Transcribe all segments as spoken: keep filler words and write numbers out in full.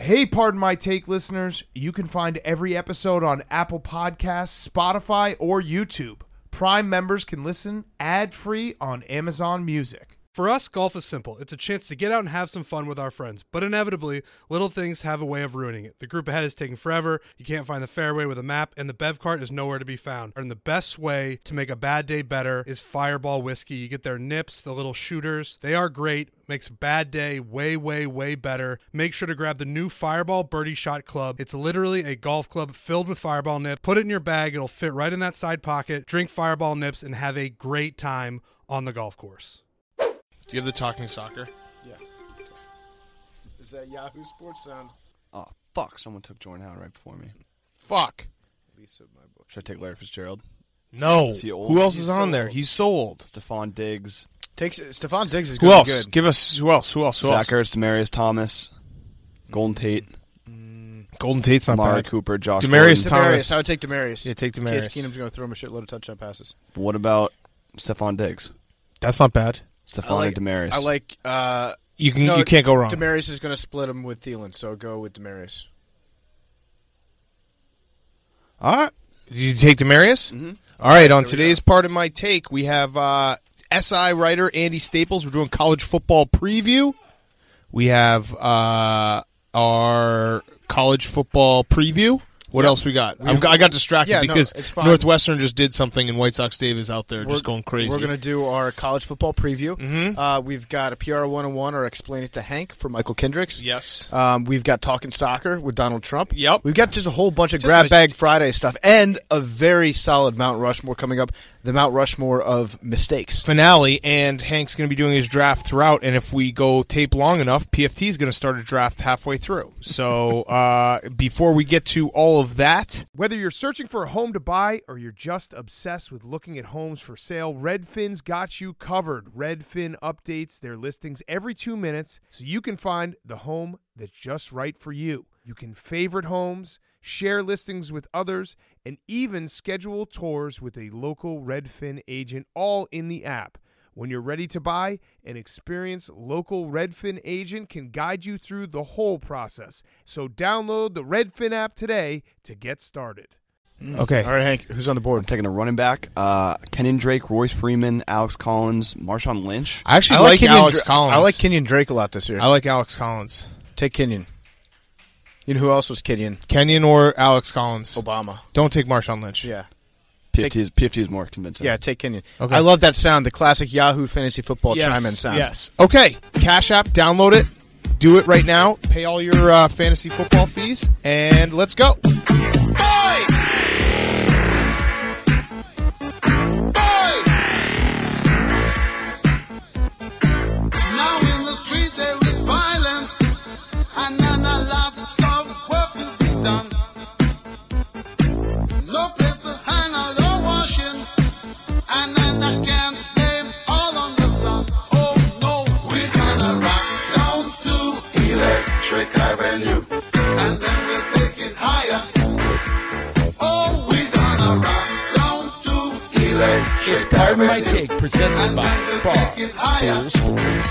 Hey, Pardon My Take listeners, you can find every episode on Apple Podcasts, Spotify, or YouTube. Prime members can listen ad-free on Amazon Music. For us, golf is simple. It's a chance to get out and have some fun with our friends. But inevitably, little things have a way of ruining it. The group ahead is taking forever, you can't find the fairway with a map, and the bev cart is nowhere to be found. And the best way to make a bad day better is Fireball Whiskey. You get their nips, the little shooters. They are great. Makes a bad day way, way, way better. Make sure to grab the new Fireball Birdie Shot Club. It's literally a golf club filled with Fireball nips. Put it in your bag. It'll fit right in that side pocket. Drink Fireball nips and have a great time on the golf course. Do you have the Talking Soccer? Yeah. Is that Yahoo Sports sound? Oh, fuck. Someone took Jordan Howard right before me. Fuck. Lisa, my book. Should I take Larry Fitzgerald? No. Is he old? Who else He's is on so there? old. He's so old. Stephon Diggs. Takes Stephon Diggs is Who gonna else? be good. Give us who else? Who else? Who Zach else? Ertz, Demaryius Thomas, Golden Tate, Golden Tate's not Amari bad. Cooper, Josh Demaryius Gordon. Thomas. Demarius. I would take Demarius. Yeah, take Case Demaryius. Keenum's going to throw him a shitload of touchdown passes. What about Stephon Diggs? That's not bad. Stephon I like, and Demaryius. I like. Uh, You can. no, you can't go wrong. Demarius is going to split him with Thielen, so go with Demarius. All right. Did you take Demaryius? Mm-hmm. All right. On we today's part of my take, we have uh, S I writer Andy Staples. We're doing college football preview. We have uh, our college football preview. What Yep. else we got? I'm, I got distracted Yeah, no, because it's fine. Northwestern just did something, and White Sox Dave is out there just We're- going crazy. We're going to do our college football preview. Mhm. Uh, we've got a P R one oh one or Explain It to Hank for Michael Kendricks. Yes. Um, we've got Talking Soccer with Donald Trump. Yep. We've got just a whole bunch of Just Grab a- Bag Friday stuff and a very solid Mount Rushmore coming up. The Mount Rushmore of mistakes. Finale, and Hank's going to be doing his draft throughout, and if we go tape long enough, P F T is going to start a draft halfway through. So uh, before we get to all of that, whether you're searching for a home to buy or you're just obsessed with looking at homes for sale, Redfin's got you covered. Redfin updates their listings every two minutes so you can find the home that's just right for you. You can favorite homes, share listings with others, and even schedule tours with a local Redfin agent, all in the app. When you're ready to buy, an experienced local Redfin agent can guide you through the whole process. So download the Redfin app today to get started. Okay. All right, Hank, who's on the I'm board? taking a running back. Uh, Kenyon Drake, Royce Freeman, Alex Collins, Marshawn Lynch. I actually I like, Kenyon Alex Dra- Collins. I like Kenyon Drake a lot this year. I like Alex Collins. Take Kenyon. You know who else was Kenyon? Kenyon or Alex Collins. Obama. Don't take Marshawn Lynch. Yeah. P F T is, P F T is more convincing. Yeah, take Kenyon. Okay. I love that sound, the classic Yahoo Fantasy Football Yes, chime-in sound. Yes. Okay. Cash App, download it. Do it right now. Pay all your uh, fantasy football fees, and let's go. Now in the streets there is violence, and none allowed to solve what to be done. No place to hang out or washing, and then I can't blame all on the sun. Oh no, we're gonna rock down to Electric Avenue, and then we'll take it higher. Oh, we're gonna rock down to Electric It's Pardon My Avenue. Take, presented by Bar Stool Sports.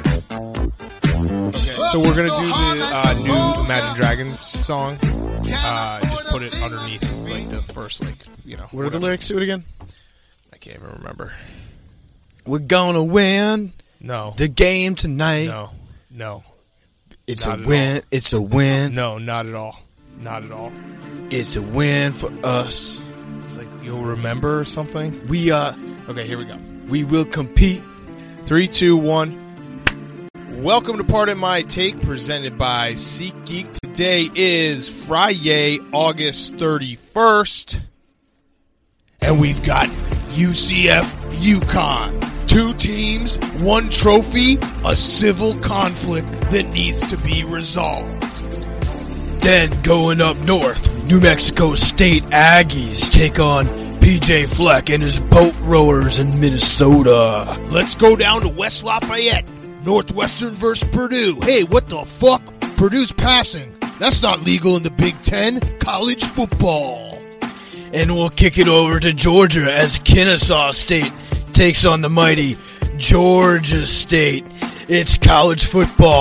So we're gonna do the uh, new Imagine Dragons song. Uh, just put it underneath like the first, like you know. What are the whatever. lyrics to it again? I can't even remember. We're gonna win No. the game tonight. No. No. It's Not a at win. It's a win. No. Not at all. Not at all. It's a win for us. It's like you'll remember or something. We uh, Okay, here we go. we will compete. Three, two, one. Welcome to Part of My Take, presented by SeatGeek. Today is Friday, August thirty-first, and we've got U C F UConn. Two teams, one trophy, a civil conflict that needs to be resolved. Then going up north, New Mexico State Aggies take on P J Fleck and his boat rowers in Minnesota. Let's go down to West Lafayette. Northwestern versus Purdue. Hey, what the fuck? Purdue's passing. That's not legal in the Big Ten. College football. And we'll kick it over to Georgia as Kennesaw State takes on the mighty Georgia State. It's college football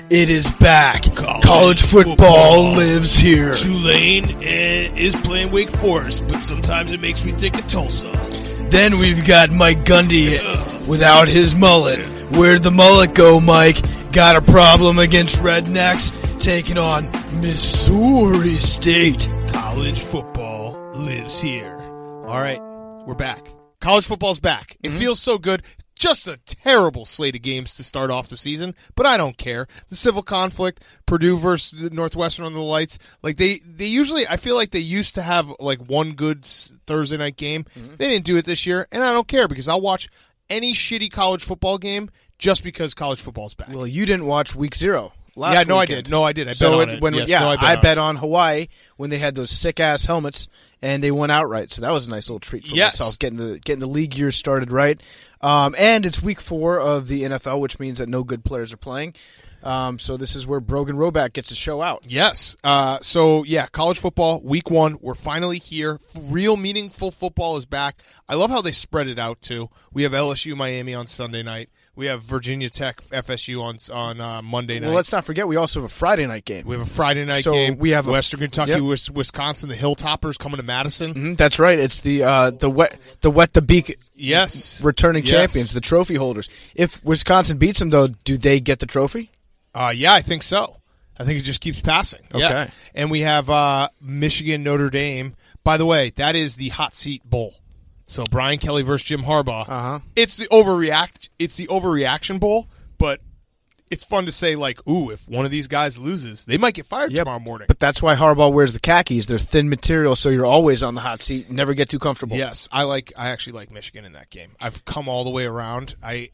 It is back. College, College football, football lives here. Tulane uh, is playing Wake Forest, but sometimes it makes me think of Tulsa. Then we've got Mike Gundy without his mullet. Where'd the mullet go, Mike? Got a problem against rednecks? Taking on Missouri State. College football lives here. All right, we're back. College football's back. It mm-hmm. feels so good. Just a terrible slate of games to start off the season, but I don't care. The civil conflict, Purdue versus Northwestern on the lights. Like they, they usually, I feel like they used to have like one good Thursday night game. Mm-hmm. They didn't do it this year, and I don't care because I'll watch any shitty college football game just because college football's back. Well, you didn't watch week zero. Last yeah, no, weekend. I did. No, I did. I bet so on it, it. When, yes, yeah, no, I bet, I on, bet it. on Hawaii when they had those sick ass helmets and they won outright. So that was a nice little treat for yes. myself, getting the getting the league year started right. Um, and it's week four of the N F L, which means that no good players are playing. Um, so this is where Brogan Roback gets to show out. Yes. Uh, so, yeah, college football, week one. We're finally here. Real meaningful football is back. I love how they spread it out, too. We have L S U Miami on Sunday night. We have Virginia Tech F S U on on uh, Monday night. Well, let's not forget we also have a Friday night game. We have a Friday night so game. We have Western a, Kentucky, yep. Wisconsin, the Hilltoppers coming to Madison. Mm-hmm, that's right. It's the uh, the wet the wet the beak. Yes, returning yes. champions, the trophy holders. If Wisconsin beats them, though, do they get the trophy? Uh, yeah, I think so. I think it just keeps passing. Okay. Yeah. And we have uh, Michigan Notre Dame. By the way, that is the hot seat bowl. So Brian Kelly versus Jim Harbaugh. Uh-huh. It's the overreact. It's the overreaction bowl, but it's fun to say like, ooh, if one of these guys loses, they might get fired yep. tomorrow morning. But that's why Harbaugh wears the khakis. They're thin material, so you're always on the hot seat. Never get too comfortable. Yes, I like. I actually like Michigan in that game. I've come all the way around. I,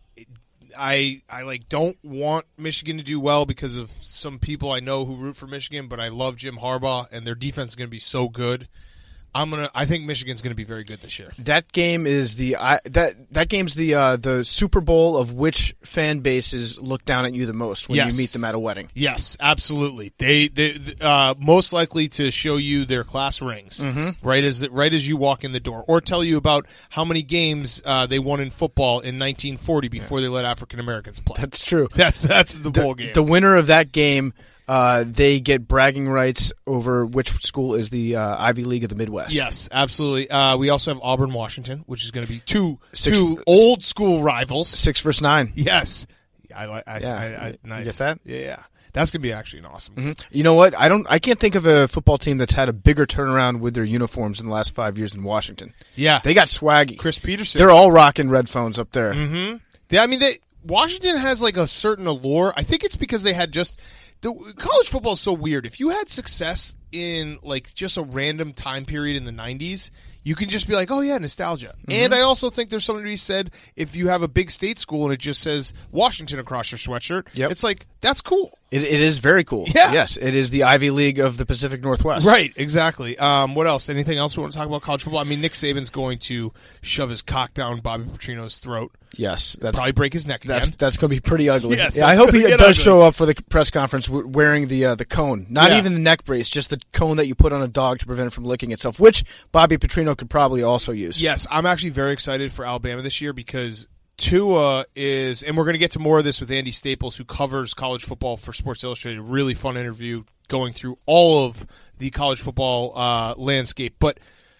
I, I like don't want Michigan to do well because of some people I know who root for Michigan, but I love Jim Harbaugh and their defense is going to be so good. I'm gonna. I think Michigan's gonna be very good this year. That game is the I, that that game's the uh, the Super Bowl of which fan bases look down at you the most when yes. you meet them at a wedding. Yes, absolutely. They they uh, most likely to show you their class rings mm-hmm. right as right as you walk in the door, or tell you about how many games uh, they won in football in nineteen forty before yeah. they let African Americans play. That's true. That's that's the, the bowl game. The winner of that game. Uh, they get bragging rights over which school is the uh, Ivy League of the Midwest. Yes, absolutely. Uh, we also have Auburn, Washington, which is going to be two Six, two old school rivals. Six versus nine. Yes, I like. I, yeah. I, I, nice. You get that? Yeah, yeah. That's going to be actually an awesome. Mm-hmm. You know what? I don't. I can't think of a football team that's had a bigger turnaround with their uniforms in the last five years than Washington. Yeah, they got swaggy. Chris Peterson. They're all rocking red phones up there. Mm-hmm. They, I mean, they Washington has like a certain allure. I think it's because they had just. The, college football is so weird. If you had success in like just a random time period in the nineties, you can just be like, oh yeah, nostalgia. Mm-hmm. And I also think there's something to be said if you have a big state school and it just says Washington across your sweatshirt. Yep. It's like, that's cool. It, it is very cool. Yeah. Yes, it is the Ivy League of the Pacific Northwest. Right, exactly. Um, what else? Anything else we want to talk about college football? I mean, Nick Saban's going to shove his cock down Bobby Petrino's throat. Yes, that's probably break his neck again. That's that's going to be pretty ugly. Yes, yeah, I hope he does ugly. show up for the press conference w- wearing the uh, the cone, not yeah. even the neck brace, just the cone that you put on a dog to prevent it from licking itself, which Bobby Petrino could probably also use. Yes, I'm actually very excited for Alabama this year because Tua is, and we're going to get to more of this with Andy Staples, who covers college football for Sports Illustrated. Really fun interview going through all of the college football uh, landscape, but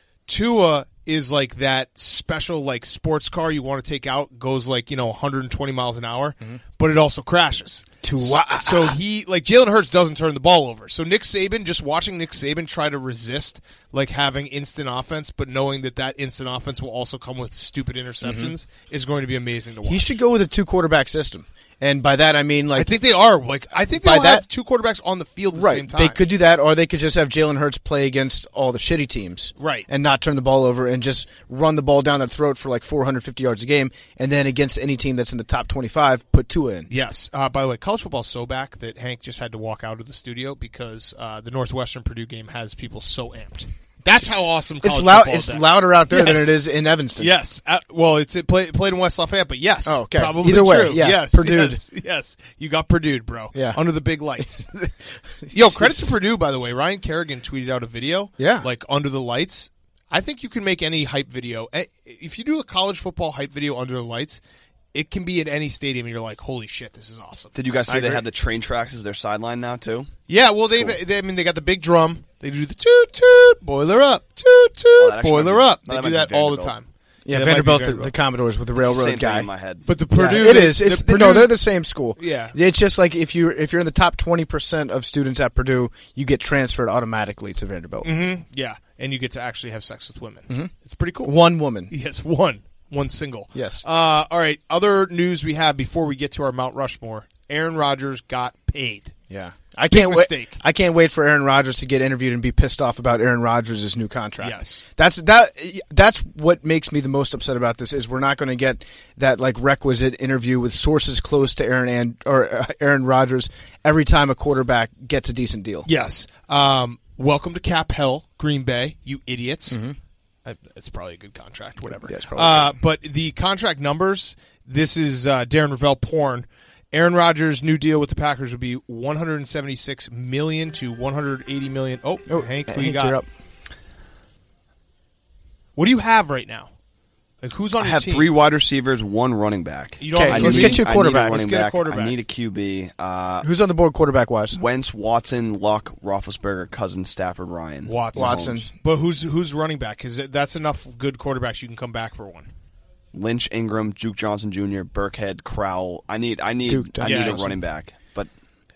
Tua is like that special like sports car you want to take out, goes like, you know, one hundred twenty miles an hour, mm-hmm. but it also crashes. Tua. So, so he, like Jalen Hurts doesn't turn the ball over. So Nick Saban, just watching Nick Saban try to resist like having instant offense, but knowing that that instant offense will also come with stupid interceptions mm-hmm. is going to be amazing to watch. He should go with a two quarterback system. And by that I mean like I think they are like I think they'll have two quarterbacks on the field at the right. same time. They could do that, or they could just have Jalen Hurts play against all the shitty teams, right, and not turn the ball over and just run the ball down their throat for like four hundred fifty yards a game, and then against any team that's in the top twenty-five, put Tua in. Yes. Uh, by the way, college football's so back that Hank just had to walk out of the studio because uh, the Northwestern Purdue game has people so amped. That's how awesome college it's loud, football is. It's louder out there yes. than it is in Evanston. Yes. Uh, well, it's it, play, it played in West Lafayette, but yes. Oh, okay. Probably Either way, true. yeah. Yes. Purdue. Yes. Yes. You got Purdue, bro. Yeah. Under the big lights. Yo, credit to Purdue, by the way. Ryan Kerrigan tweeted out a video. Yeah. Like, under the lights. I think you can make any hype video. If you do a college football hype video under the lights, it can be at any stadium, and you're like, holy shit, this is awesome. Did you guys I see they agree. have the train tracks as their sideline now too? Yeah, well, they've, cool. they, I mean, they got the big drum. They do the toot toot, boiler up, toot toot, Oh, that actually boiler might be- up. no, They that do might be that all the Vanderbilt. time. Yeah, that might be Vanderbilt, the, Vanderbilt. the Commodores with the It's the railroad same guy. thing in my head. But the Yeah, Purdue, it the- is. It's the Purdue, no, they're the same school. Yeah. It's just like if you if you're in the top twenty percent of students at Purdue, you get transferred automatically to Vanderbilt. Mhm, yeah, and you get to actually have sex with women. Mm-hmm. It's pretty cool. One woman. Yes, one. One single. Yes. Uh, all right, other news we have before we get to our Mount Rushmore. Aaron Rodgers got paid. Yeah. I can't wait. mistake. I can't wait for Aaron Rodgers to get interviewed and be pissed off about Aaron Rodgers' new contract. Yes. That's that. That's what makes me the most upset about this is we're not going to get that like requisite interview with sources close to Aaron and or uh, Aaron Rodgers every time a quarterback gets a decent deal. Yes. Um, welcome to Cap Hell, Green Bay, you idiots. Mm-hmm. I, it's probably a good contract, whatever. Yeah, it's probably uh, but the contract numbers, this is uh, Darren Ravel porn. Aaron Rodgers' new deal with the Packers would be one hundred seventy-six million dollars to one hundred eighty million dollars. Oh, Oh, Hank, who Hank, you got? you're up. What do you have right now? Like, who's on I your have team? three wide receivers, one running back. You don't Okay, have let's Q B? get you a I quarterback. need a Let's running get a back. quarterback. I need a Q B. Uh, Who's on the board quarterback wise? Wentz, Watson, Luck, Roethlisberger, Cousins, Stafford, Ryan. Watson. Watson. Mahomes. But who's who's running back? Because that's enough good quarterbacks. You can come back for one. Lynch, Ingram, Duke Johnson Junior, Burkhead, Crowell. I need I need Duke I need a Johnson. running back. But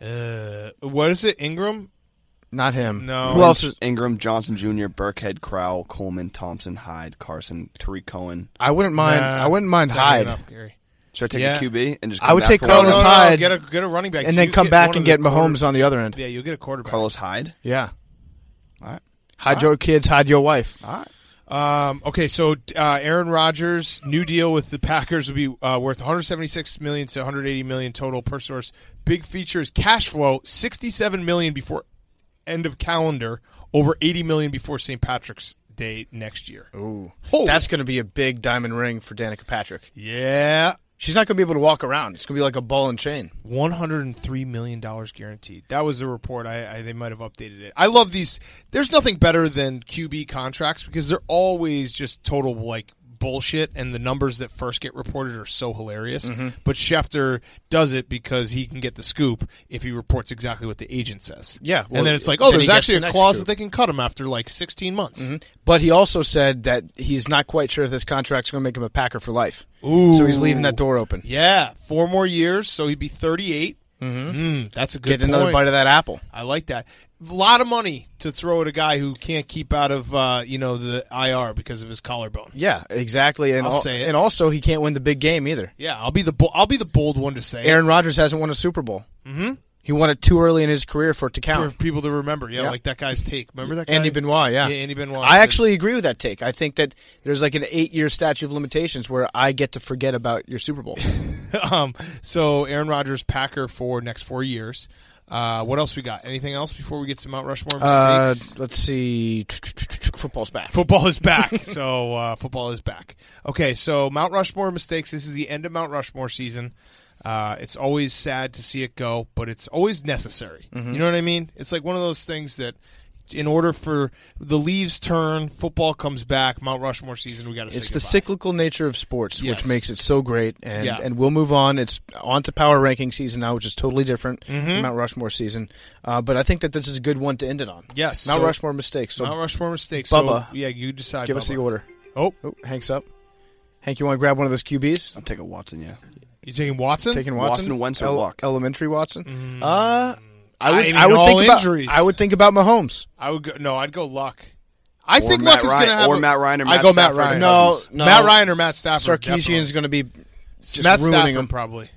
Uh, what is it? Ingram? Not him. No. Who else? Is, Ingram, Johnson Junior, Burkhead, Crowell, Coleman, Thompson, Hyde, Carson, Tariq Cohen. I wouldn't mind. Nah, I wouldn't mind it's not Hyde. enough, Gary. Should I take Yeah. a Q B and just I come would back take for No, one? no, Carlos no, no, Hyde. Get a get a running back, and then You come get back one and of get the quarter- Mahomes on the other end. Yeah, you'll get a quarterback. Carlos Hyde? Yeah. All right. Hide your kids, hide your wife. All right. Um, okay, so uh, Aaron Rodgers' new deal with the Packers would be uh, worth one hundred seventy-six million dollars to one hundred eighty million dollars total per source. Big features cash flow sixty-seven million dollars before end of calendar, over eighty million dollars before Saint Patrick's Day next year. Ooh. Holy- That's going to be a big diamond ring for Danica Patrick. Yeah, She's not going to be able to walk around. It's going to be like a ball and chain. one hundred three million dollars guaranteed. That was the report. I, I they might have updated it. I love these. There's nothing better than Q B contracts because they're always just total like bullshit, and the numbers that first get reported are so hilarious. Mm-hmm. But Schefter does it because he can get the scoop if he reports exactly what the agent says. Yeah, well, and then it's like, oh, then he there's gets actually the a next clause scoop. that they can cut him after like sixteen months. But he also said that he's not quite sure if this contract's going to make him a Packer for life. Ooh. So he's leaving that door open. Yeah, four more years, so he'd be thirty-eight. Mm-hmm. That's a good Get point. another bite of that apple. I like that. A lot of money to throw at a guy who can't keep out of uh, you know the I R because of his collarbone. Yeah, exactly. And I'll al- say it. and also he can't win the big game either. Yeah, I'll be the bo- I'll be the bold one to say Aaron Rodgers hasn't won a Super Bowl. Mm-hmm. He won it too early in his career for it to it count. for people to remember. Yeah, Yeah. like that guy's take. Remember that guy? Andy Benoit, yeah. Yeah, Andy Benoit. I said- actually agree with that take. I think that there's like an eight-year statute of limitations where I get to forget about your Super Bowl. um. So Aaron Rodgers, Packer for next four years. Uh, what else we got? Anything else before we get to Mount Rushmore Uh, mistakes? let's see. Football's back. Football is back. so uh, football is back. Okay, so Mount Rushmore mistakes. This is the end of Mount Rushmore season. Uh, it's always sad to see it go, but it's always necessary. Mm-hmm. You know what I mean? It's like one of those things that, in order for the leaves turn, football comes back. Mount Rushmore season, we got to. It's say the goodbye. cyclical nature of sports, Yes. which makes it so great, and Yeah. and we'll move on. It's on to power ranking season now, which is totally different Mm-hmm. from Mount Rushmore season. Uh, but I think that this is a good one to end it on. Yes, Mount so- Rushmore mistakes. So Mount Rushmore mistakes. Bubba, so, yeah, you decide. give us the Bubba. order. Oh, Oh, Hank's up. Hank, you want to grab one of those Q Bs? I'm taking Watson, yeah. you taking Watson? Taking Watson, Watson, Wentz, or El- Luck? elementary Watson. Uh, I would. I mean, I, would all think injuries. about. I would think about Mahomes. I would go. No, I'd go Luck. I Or think Matt Luck is Ryan- going to have or a- Matt Ryan or I Matt go Matt Stafford or Ryan. No, Cousins. no. Matt Ryan or Matt Stafford. Sarkisian's going to be just Matt ruining Stafford him. probably.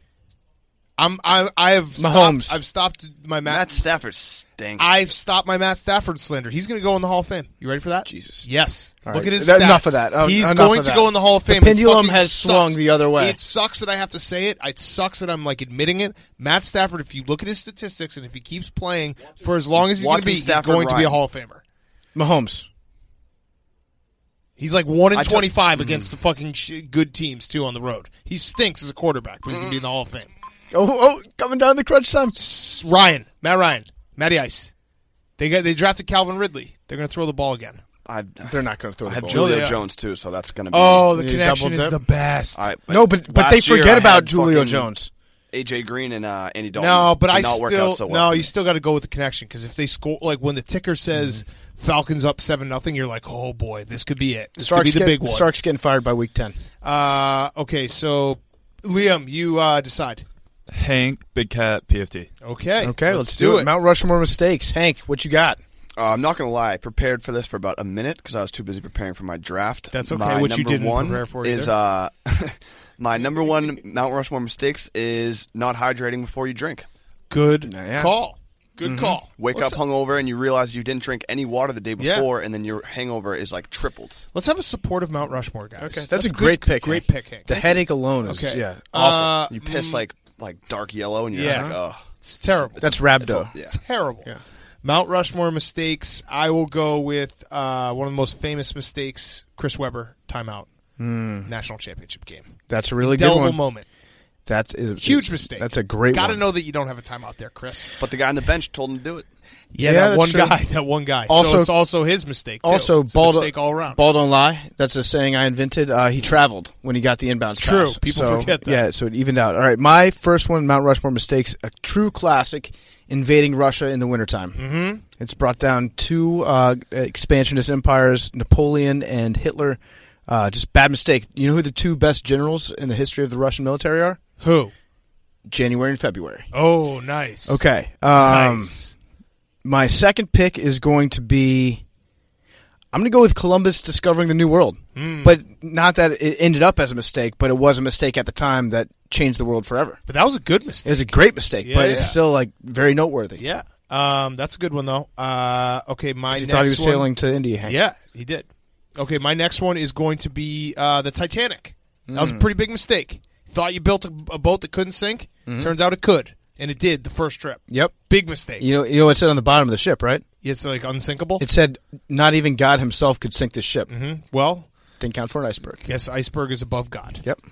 I'm. I. I have Mahomes. Stopped, I've stopped my Matt. Matt Stafford stinks. I've stopped my Matt Stafford slander. He's going to go in the Hall of Fame. You ready for that? Jesus. Yes. All Look right. at his Th- stats. enough of that. Oh, He's enough going of to that. go in the Hall of The Fame. It pendulum fucking has swung sucks. the other way. It sucks that I have to say it. It sucks that I'm like admitting it. Matt Stafford, if you look at his statistics and if he keeps playing for as long as he's going to Watson, be, he's Stafford, going to be a Ryan. Hall of Famer. Mahomes. He's like one in I took- twenty-five Mm-hmm. against the fucking sh- good teams too on the road. He stinks as a quarterback, but he's going to be in the Hall of Fame. Oh, oh, coming down the crunch time. S- Ryan, Matt Ryan, Matty Ice. They got they drafted Calvin Ridley. They're going to throw the ball again. I, They're not going to throw I the have ball. Julio they are. Jones too, so that's going to be. Oh, the You connection double is dip? the best. I, No, but but they last year forget I about had Julio fucking Jones. A J Green and uh, Andy Dalton. No, but did I not work still out so well no. for You me. still got to go with the connection because if they score, like when the ticker says Falcons up seven nothing, you're like, oh boy, this could be it. This Stark's could be the get- big one. Stark's getting fired by week ten. Uh, okay, so Liam, you uh, decide. Hank, Big Cat, P F T. Okay, Okay, let's, do it. Mount Rushmore mistakes. Hank, what you got? Uh, I'm not going to lie. I prepared for this for about a minute because I was too busy preparing for my draft. That's okay, My which you number didn't one prepare for is uh, my number one Mount Rushmore mistakes is not hydrating before you drink. Good Yeah. call. Good call. Wake Let's- up hungover and you realize you didn't drink any water the day Yeah. before, and then your hangover is like tripled. Let's have a supportive Mount Rushmore, guys. Okay, that's, a good- great pick. Great Hank. pick, Hank. The headache alone is Okay. yeah Uh, awful. You piss mm, like like dark yellow, and you're Yeah. just like, oh, It's terrible. That's rhabdo. yeah. terrible. Yeah. Mount Rushmore mistakes. I will go with uh, one of the most famous mistakes: Chris Webber timeout, national championship game. That's a really good Indelible one. moment. That's a Huge mistake. That's a great Got to one. know that you don't have a timeout there, Chris. But the guy on the bench told him to do it. Yeah, Yeah, that that's one true. guy. That one guy. Also- so it's also his mistake. Too. Also, it's a ball, mistake all around. ball don't lie. That's a saying I invented. Uh, he traveled when he got the inbounds True. pass. People So, forget that. Yeah, so it evened out. All right, my first one, Mount Rushmore mistakes, a true classic, invading Russia in the wintertime. Mm-hmm. It's brought down two uh, expansionist empires, Napoleon and Hitler. Uh, just bad mistake. You know who the two best generals in the history of the Russian military are? Who? January and February. Oh, nice. Okay. Um, Nice. My second pick is going to be. I'm going to go with Columbus discovering the New World, Hmm. but not that it ended up as a mistake, but it was a mistake at the time that changed the world forever. But that was a good It mistake. was a great mistake, Yeah, but yeah. it's still like very noteworthy. Yeah. Um, that's a good one though. Uh, okay, my He next thought he was one, sailing to India. Hank. Yeah, he did. Okay, my next one is going to be uh, the Titanic. That was a pretty big mistake. Thought you built a, a boat that couldn't sink. Turns out it could, and it did the first trip. Yep. Big mistake. You know, you know what it said on the bottom of the ship, right? It's like unsinkable. It said not even God himself could sink this ship. Mhm. Well, Didn't count for an iceberg. guess iceberg is above God. Yep.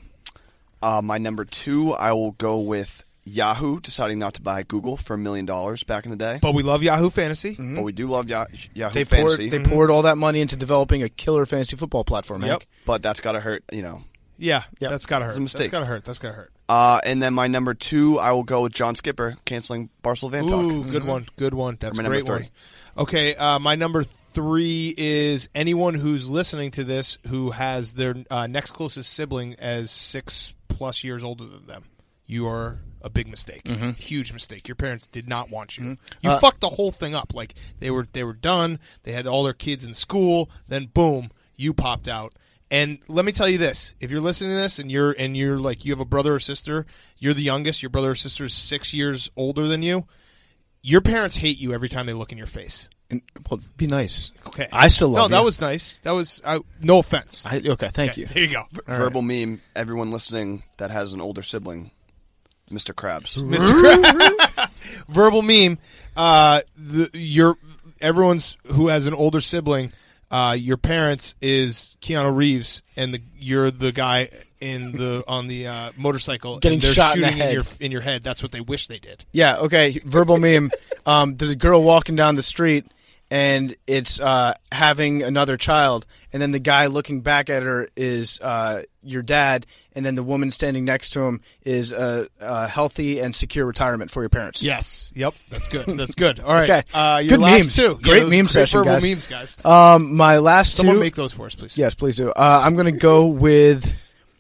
Uh, my number two, I will go with Yahoo deciding not to buy Google for a million dollars back in the day. But we love Yahoo Fantasy. But we do love Yah- Yahoo They poured, Fantasy. they poured all that money into developing a killer fantasy football platform. Yep. Hank. But that's got to hurt, you know. Yeah, Yep. that's gotta hurt. It's a mistake. That's gotta hurt. That's gotta hurt. Uh, and then my number two, I will go with John Skipper canceling Barcel Van Talk. Ooh, good one. Good one. That's My a number great one. three. Okay, uh, my number three is anyone who's listening to this who has their uh, next closest sibling as six plus years older than them. You are a big mistake. Huge mistake. Your parents did not want you. You Uh, fucked the whole thing up. Like they were they were done. They had all their kids in school. Then boom, you popped out. And let me tell you this: if you're listening to this and you're and you're like you have a brother or sister, you're the youngest. Your brother or sister is six years older than you. Your parents hate you every time they look in your face. And, well, be nice. Okay, I still love No, that you. was nice. That was I, no offense. I, okay, thank Okay, you. There you go, Verbal meme, everyone listening that has an older sibling, Mister Krabs. Mister Krabs. Verbal meme. Uh, the your everyone's who has an older sibling. Uh, your parents is Keanu Reeves, and the you're the guy in the on the uh, motorcycle Getting and they're shot in the shooting head. your in your head. That's what they wish they did. Yeah, okay. Verbal meme. Um, there's a girl walking down the street, and it's uh, having another child, and then the guy looking back at her is uh, your dad, and then the woman standing next to him is a, a healthy and secure retirement for your parents. Yes. Yep. That's good. That's good. All right. Okay. Uh, your Good last memes. two. Great those meme great session, verbal guys. memes, guys. Um, my last Someone two. make those for us, please. Yes, please do. Uh, I'm going to go with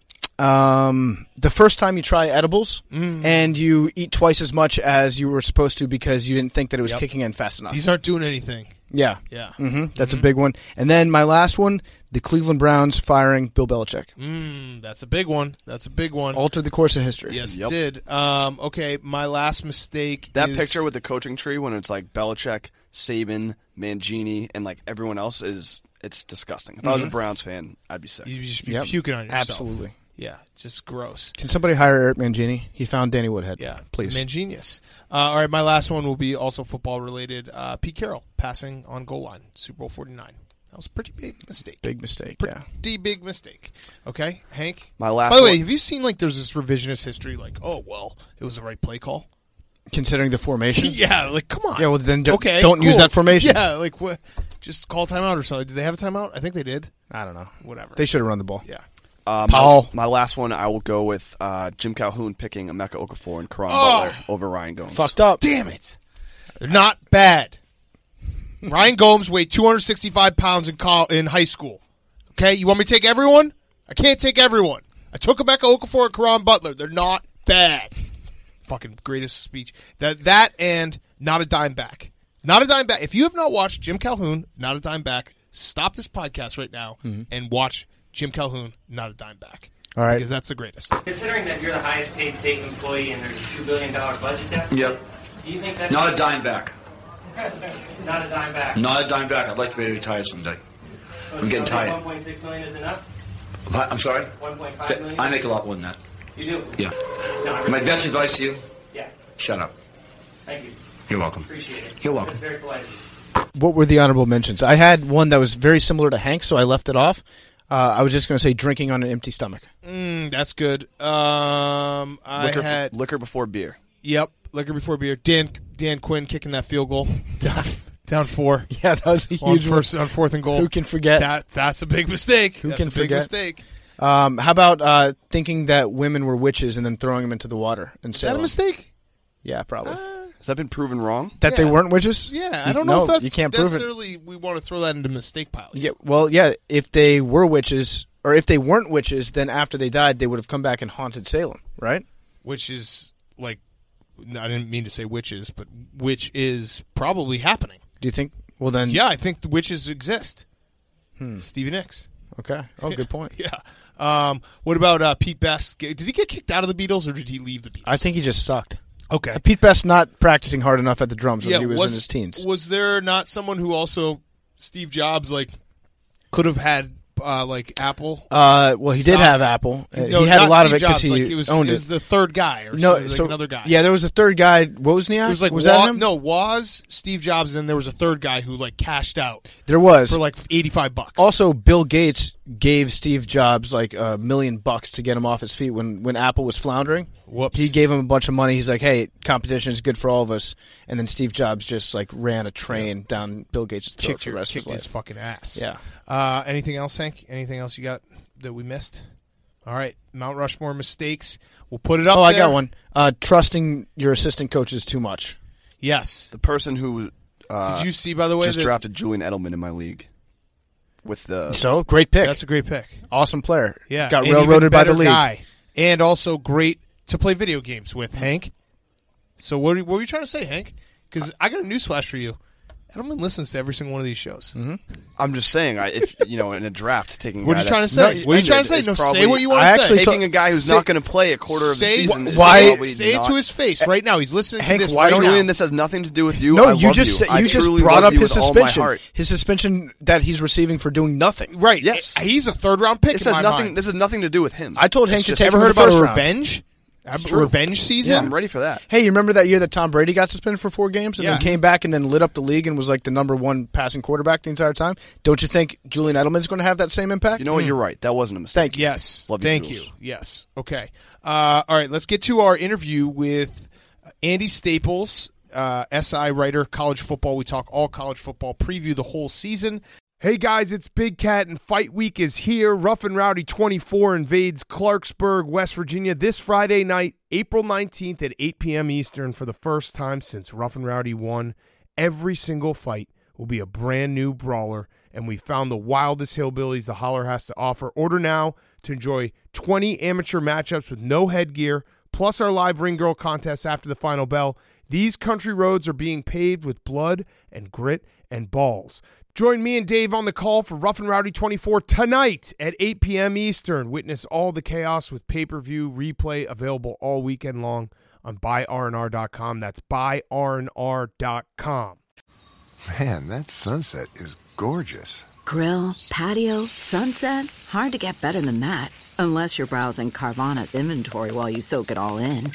um, the first time you try edibles Mm. and you eat twice as much as you were supposed to because you didn't think that it was Yep. kicking in fast enough. These aren't doing anything. yeah. Yeah. hmm That's a big one. And then my last one, the Cleveland Browns firing Bill Belichick. Mm, that's a big one. That's a big one. Altered the course of history. Yes, Yep. it did. Um, okay, my last mistake. That is, picture with the coaching tree when it's like Belichick, Saban, Mangini, and like everyone else is it's disgusting. If I was a Browns fan, I'd be sick. you just be Yep. puking on yourself. Absolutely. Yeah, just gross. Can somebody hire Eric Mangini? He found Danny Woodhead. Yeah, Please. Man genius. Uh, all right, my last one will be also football related. Uh, Pete Carroll passing on goal line, Super Bowl forty-nine. That was a pretty big mistake. Big mistake, yeah. Pretty big mistake. Okay, Hank. My last By the way, one- have you seen like there's this revisionist history? Like, oh well, it was the right play call. Considering the formation? Yeah, like come on. Yeah, well, then don't- okay, don't use cool. that formation. Yeah, like what? Just call timeout or something. Did they have a timeout? I think they did. I don't know. Whatever. They should have run the ball. Yeah. Uh, Paul. My, my last one, I will go with uh, Jim Calhoun picking Emeka Okafor and Karan Oh. Butler over Ryan Gomes. Fucked up. Damn it. They're not bad. Ryan Gomes weighed two hundred sixty-five pounds in col- in high school. Okay, you want me to take everyone? I can't take everyone. I took Emeka Okafor and Karan Butler. They're not bad. Fucking greatest speech. That that and Not a Dime Back. Not a Dime Back. If you have not watched Jim Calhoun, Not a Dime Back, stop this podcast right now Mm-hmm. and watch Jim Calhoun, Not a Dime Back. All right. Because that's the greatest. Considering that you're the highest paid state employee and there's a two billion dollars budget deficit, Yep. do you think that's Not a dime back. not a dime back? Not a dime back. I'd like to be retired someday. So I'm getting you tired. one point six million is enough? What? I'm sorry? one point five million? I make a lot more than that. You do? Yeah. No, I really My best advice to you, Yeah. shut up. Thank you. You're welcome. Appreciate it. You're welcome. That's very polite. What were the honorable mentions? I had one that was very similar to Hank, so I left it off. Uh, I was just going to say drinking on an empty stomach. Mm, that's good. Um, I Liquor, had liquor before beer. Yep, liquor before beer. Dan Dan Quinn kicking that field goal down, down four. Yeah, that was a on huge first one. on fourth and goal. Who can forget? That that's a big mistake. Who that's can a big forget? mistake. Um, how about uh, thinking that women were witches and then throwing them into the water and Is that a Salem? mistake? Yeah, probably. Has that been proven wrong? that they yeah. weren't witches? Yeah, I You- don't know no, if that's you can't prove it. necessarily we want to throw that into mistake pile. Yeah, well, yeah. If they were witches, or if they weren't witches, then after they died, they would have come back and haunted Salem, right? Which is like I didn't mean to say witches, but which is probably happening. Do you think? Well, then, Yeah, I think the witches exist. Hmm. Stevie Nicks. Okay. Oh, good point. Yeah. Um, what about uh, Pete Best? Did he get kicked out of the Beatles or did he leave the Beatles? I think he just sucked. Okay. Uh, Pete Best not practicing hard enough at the drums when Yeah, he was, was in his teens. Was there not someone who also Steve Jobs like could have had uh, like Apple? Uh, well, he did Stop. have Apple. Uh, No, he had not a lot Steve of it because Jobs, he like, it was, owned it. it. was the third guy or no, so, like so another guy. Yeah, there was a third guy. Wozniak. It was like was Wa- that him? no Woz, Steve Jobs, and then there was a third guy who like cashed out There was for like eighty-five bucks. also Bill Gates gave Steve Jobs like a million bucks to get him off his feet when, when Apple was floundering. Whoops. He gave him a bunch of money. He's like, "Hey, competition is good for all of us." And then Steve Jobs just like ran a train down Bill Gates' throat kicked, for the your, rest of kicked his his life. fucking ass. Yeah. Uh, anything else, Hank? Anything else you got that we missed? All right, Mount Rushmore mistakes. We'll put it up. Oh, I there. got one. Uh, trusting your assistant coaches too much. Yes. The person who uh, Did you see, by the way, just that- drafted Julian Edelman in my league with the So great pick. That's a great pick. Awesome player. Yeah, got and railroaded even by the better league. guy. And also great to play video games with, Hank. So what, are, what were you trying to say, Hank? Because I got a news flash for you. Edelman listens to every single one of these shows. Mm-hmm. I'm just saying, I, if you know, in a draft, taking a What are guy you trying to that's say? What are you trying to say? suspended No, is say probably- what you want I to say. actually taking a guy who's Say- not going to play a quarter of the Say, season. is why- probably say it not- to his face right now. He's listening Hank, to this why right don't now. Julian, this has nothing to do with you. No, I you love just you. you I just truly brought love up you his with all my suspension. heart. His suspension that he's receiving for doing nothing. Right. Yes. He's a third round pick This in has my nothing. mind. This has nothing to do with him. I told Hank It's to just- take Ever him heard in the about first a round. revenge? It's A true. revenge season? Yeah, I'm ready for that. Hey, you remember that year that Tom Brady got suspended for four games and Yeah. then came back and then lit up the league and was like the number one passing quarterback the entire time? Don't you think Julian Edelman's going to have that same impact? You know what? You're right. That wasn't a mistake. Thank you. Yes. Love you, Thank you. Jules. Yes. Okay. Uh, all right. Let's get to our interview with Andy Staples, uh, S I writer, college football. We talk all college football, preview the whole season. Hey guys, it's Big Cat and Fight Week is here. Rough and Rowdy twenty-four invades Clarksburg, West Virginia this Friday night, April nineteenth at eight p.m. Eastern. For the first time since Rough and Rowdy won, every single fight will be a brand new brawler, and we found the wildest hillbillies the Holler has to offer. Order now to enjoy twenty amateur matchups with no headgear, plus our live ring girl contest after the final bell. These country roads are being paved with blood and grit and balls. Join me and Dave on the call for Rough and Rowdy twenty-four tonight at eight p.m. Eastern. Witness all the chaos with pay-per-view replay available all weekend long on buy R N R dot com. That's buy R N R dot com. Man, that sunset is gorgeous. Grill, patio, sunset. Hard to get better than that. Unless you're browsing Carvana's inventory while you soak it all in.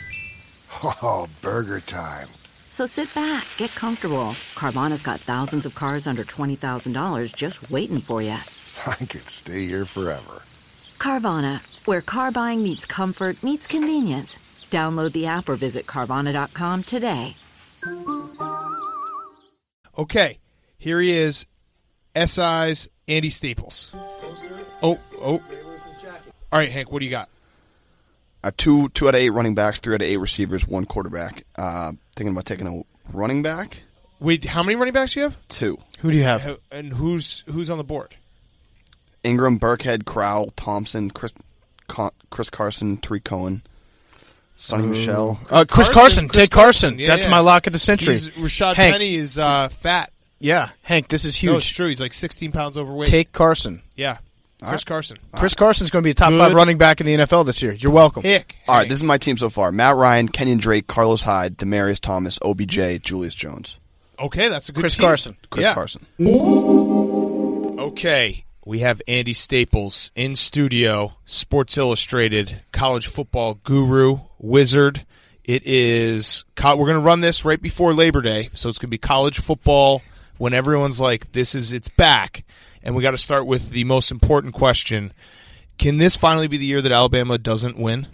Oh, burger time. So sit back, get comfortable. Carvana's got thousands of cars under twenty thousand dollars just waiting for you. I could stay here forever. Carvana, where car buying meets comfort, meets convenience. Download the app or visit Carvana dot com today. Okay, here he is, S I's Andy Staples. Oh, oh. All right, Hank, what do you got? I have two two out of eight running backs, three out of eight receivers, one quarterback. Uh, thinking about taking a running back. Wait, how many running backs do you have? Two. Who do you have? And who's who's on the board? Ingram, Burkhead, Crowell, Thompson, Chris, Con- Chris Carson, Tariq Cohen, Sonny Michel. Chris, uh, Chris Carson. Carson. Chris Take Carson. Carson. Yeah, That's yeah. my lock of the century. He's, Rashad Hank. Penny is uh, fat. Yeah, Hank, this is huge. No, it's true. He's like sixteen pounds overweight. Take Carson. Yeah, Chris right. Carson. Chris Carson's going to be a top Good. five running back in the N F L this year. You're welcome. Hick. All right, this is my team so far. Matt Ryan, Kenyon Drake, Carlos Hyde, Demarius Thomas, O B J, Julius Jones. Okay, that's a good Chris team. Carson. Chris Yeah. Carson. Okay, we have Andy Staples in studio, Sports Illustrated, college football guru, wizard. It is, we're going to run this right before Labor Day, so it's going to be college football when everyone's like, this is, it's back. And we got to start with the most important question. Can this finally be the year that Alabama doesn't win?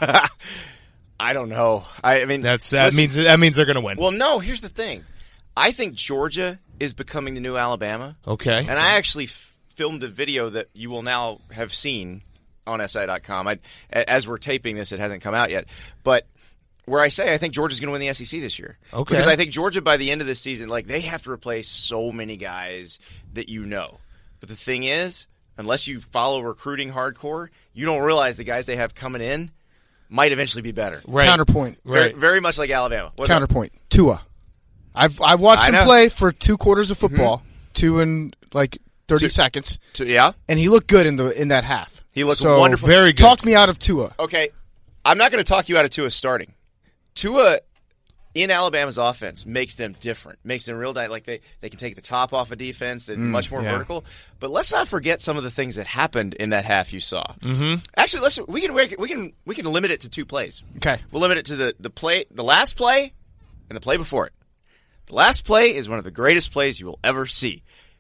I don't know. I, I mean, That's that listen, means that means they're going to win. Well, no, here's the thing. I think Georgia is becoming the new Alabama. Okay. And I actually f- filmed a video that you will now have seen on S I dot com. I, as we're taping this, it hasn't come out yet. But where I say I think Georgia's going to win the S E C this year. Okay. Because I think Georgia, by the end of this season, like they have to replace so many guys that you know. But the thing is, unless you follow recruiting hardcore, you don't realize the guys they have coming in might eventually be better. Right. Counterpoint. Very, Right. very much like Alabama. What's Counterpoint. Tua. I've I've watched I him know. play for two quarters of football, two in like thirty Two- seconds, So, yeah. and he looked good in the in that half. He looked so, wonderful. Very good. Talk me out of Tua. Okay, I'm not going to talk you out of Tua starting. Tua in Alabama's offense makes them different, makes them real di- like they, they can take the top off of defense and much more yeah. vertical. But let's not forget some of the things that happened in that half you saw. Mm-hmm. Actually, let's we can we can we can limit it to two plays. Okay. We'll limit it to the the play, the last play, and the play before it. The last play is one of the greatest plays you will ever see.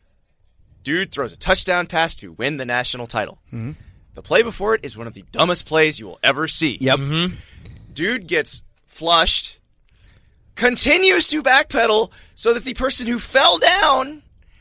Dude throws a touchdown pass to win the national title. Mm-hmm. The play before it is one of the dumbest plays you will ever see. Yep. Mm-hmm. Dude gets flushed, continues to backpedal so that the person who fell down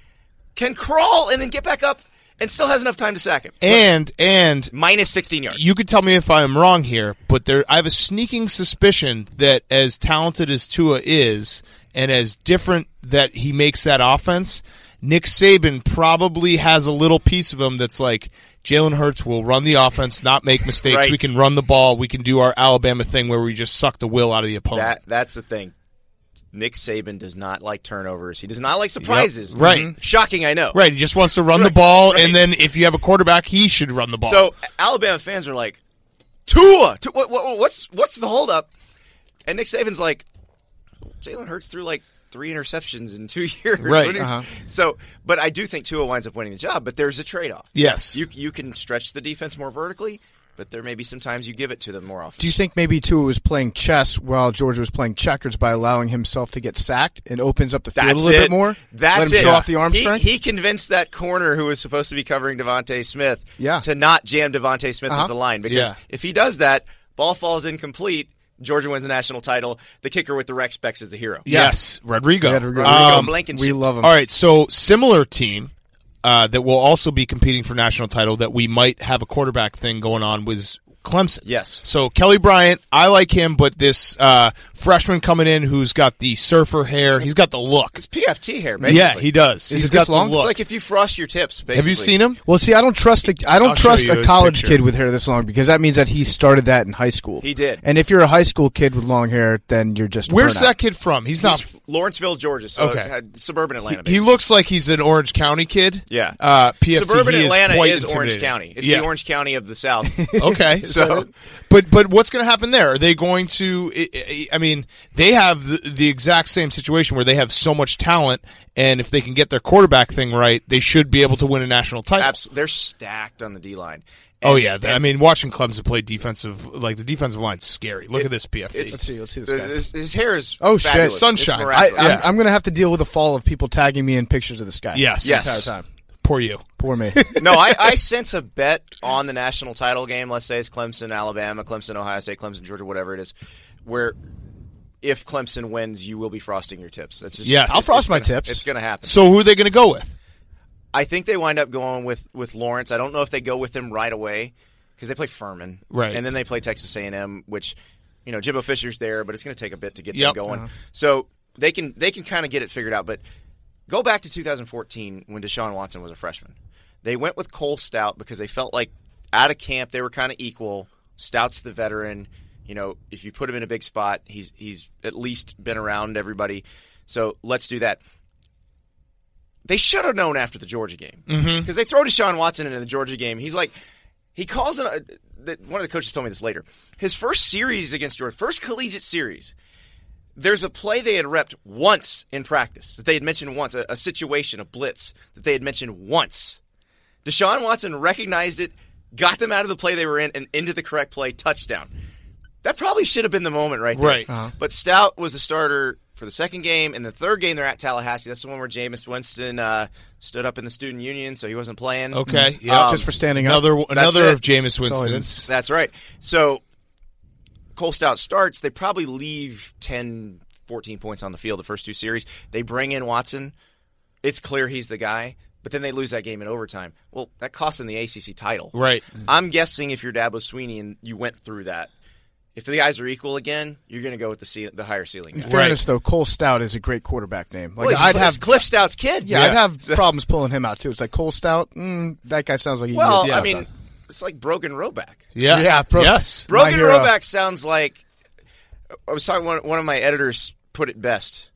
can crawl and then get back up and still has enough time to sack him. And and Minus sixteen yards. you could tell me if I'm wrong here, but there I have a sneaking suspicion that as talented as Tua is and as different that he makes that offense, Nick Saban probably has a little piece of him that's like, Jalen Hurts will run the offense, not make mistakes. Right. We can run the ball. We can do our Alabama thing where we just suck the will out of the opponent. That That's the thing. Nick Saban does not like turnovers. He does not like surprises. Yep. Right. Mhm. Shocking, I know. Right. He just wants to run the Right. ball, Right. and then if you have a quarterback, he should run the ball. So Alabama fans are like, Tua, Tu- what, what, what's what's the holdup? And Nick Saban's like, Jalen Hurts threw like three interceptions in two years. Right. What do you- Uh-huh. So, but I do think Tua winds up winning the job. But there's a trade-off. Yes. You you can stretch the defense more vertically, but there may be some times you give it to them more often. Do you think maybe Tua was playing chess while Georgia was playing checkers by allowing himself to get sacked and opens up the field That's a little it. bit more? That's Let him it. show off the arm he, strength? He convinced that corner who was supposed to be covering Devontae Smith Yeah. to not jam Devontae Smith Uh-huh. at the line. Because Yeah. if he does that, ball falls incomplete, Georgia wins the national title. The kicker with the rec specs is the hero. yes, Rodrigo. Yeah, Rodrigo. Um, Blankenship. We love him. All right, so similar team uh, that will also be competing for national title that we might have a quarterback thing going on was Clemson. Yes. So Kelly Bryant, I like him, but this uh, freshman coming in who's got the surfer hair, he's got the look. It's P F T hair, basically. Yeah, he does. Is He's it got this long? the look. It's like if you frost your tips, basically. Have you seen him? Well, see, I don't trust a, I don't I'll show trust you a his college picture. kid with hair this long because that means that he started that in high school. He did. And if you're a high school kid with long hair, then you're just Where's burnout. that kid from? He's not. He's Lawrenceville, Georgia, so Okay. uh, suburban Atlanta. He Basically. looks like he's an Orange County kid. Yeah. Uh, P F T, Suburban he Atlanta is, quite is Orange intimidating. County. It's Yeah. the Orange County of the South. Okay, So- but but what's going to happen there? Are they going to? I- I I mean, they have the, the exact same situation where they have so much talent, and if they can get their quarterback thing right, they should be able to win a national title. Abs- they're stacked on the D line. Oh yeah, I mean, watching Clemson play defensive, like the defensive line's scary. Look It- at this P F T. it's- Let's see. Let's see this The- guy. His, his hair is Oh, shit. fabulous. Sunshine. It's I, miraculous. I'm, Yeah. I'm going to have to deal with the fall of people tagging me in pictures of this guy. Yes. Yes. The entire time. Poor you. Poor me. no, I, I sense a bet on the national title game. Let's say it's Clemson, Alabama, Clemson, Ohio State, Clemson, Georgia, whatever it is, where if Clemson wins, you will be frosting your tips. That's just, Yes. I'll frost it's my gonna- tips. It's going to happen. So who are they going to go with? I think they wind up going with, with Lawrence. I don't know if they go with him right away because they play Furman. Right. And then they play Texas A and M, which, you know, Jimbo Fisher's there, but it's going to take a bit to get Yep. them going. Uh-huh. So they can they can kind of get it figured out. But go back to two thousand fourteen when Deshaun Watson was a freshman. They went with Cole Stout because they felt like out of camp they were kind of equal. Stout's the veteran. You know, if you put him in a big spot, he's he's at least been around everybody. So let's do that. They should have known after the Georgia game because Mhm. they throw Deshaun Watson into the Georgia game. He's like, he calls it. A, the, one of the coaches told me this later. His first series against Georgia, first collegiate series, there's a play they had repped once in practice that they had mentioned once, a, a situation, a blitz that they had mentioned once. Deshaun Watson recognized it, got them out of the play they were in, and into the correct play, touchdown. That probably should have been the moment right there. Right. Uh-huh. But Stout was the starter for the second game, and the third game they're at Tallahassee. That's the one where Jameis Winston uh, stood up in the student union, so he wasn't playing. Okay, yeah, Um, just for standing Another up. another That's of it. Jameis That's all it Winston's. is. That's right. So Cole Stout starts. They probably leave ten, fourteen points on the field the first two series. They bring in Watson. It's clear he's the guy, but then they lose that game in overtime. Well, that cost them the A C C title. Right. I'm guessing if you're Dabo Swinney and you went through that, if the guys are equal again, you're going to go with the ce- the higher ceiling In guy. fairness, though, Cole Stout is a great quarterback name. Like Well, he's- I'd it's have Cliff Stout's kid. Yeah, Yeah. I'd have So- problems pulling him out too. It's like Cole Stout. Mm, that guy sounds like he. Well, yeah, I mean, it's like Brogan Roback. Yeah. Yeah, bro- Yes. My Brogan hero. Roback sounds like I was talking. One, one of my editors put it best: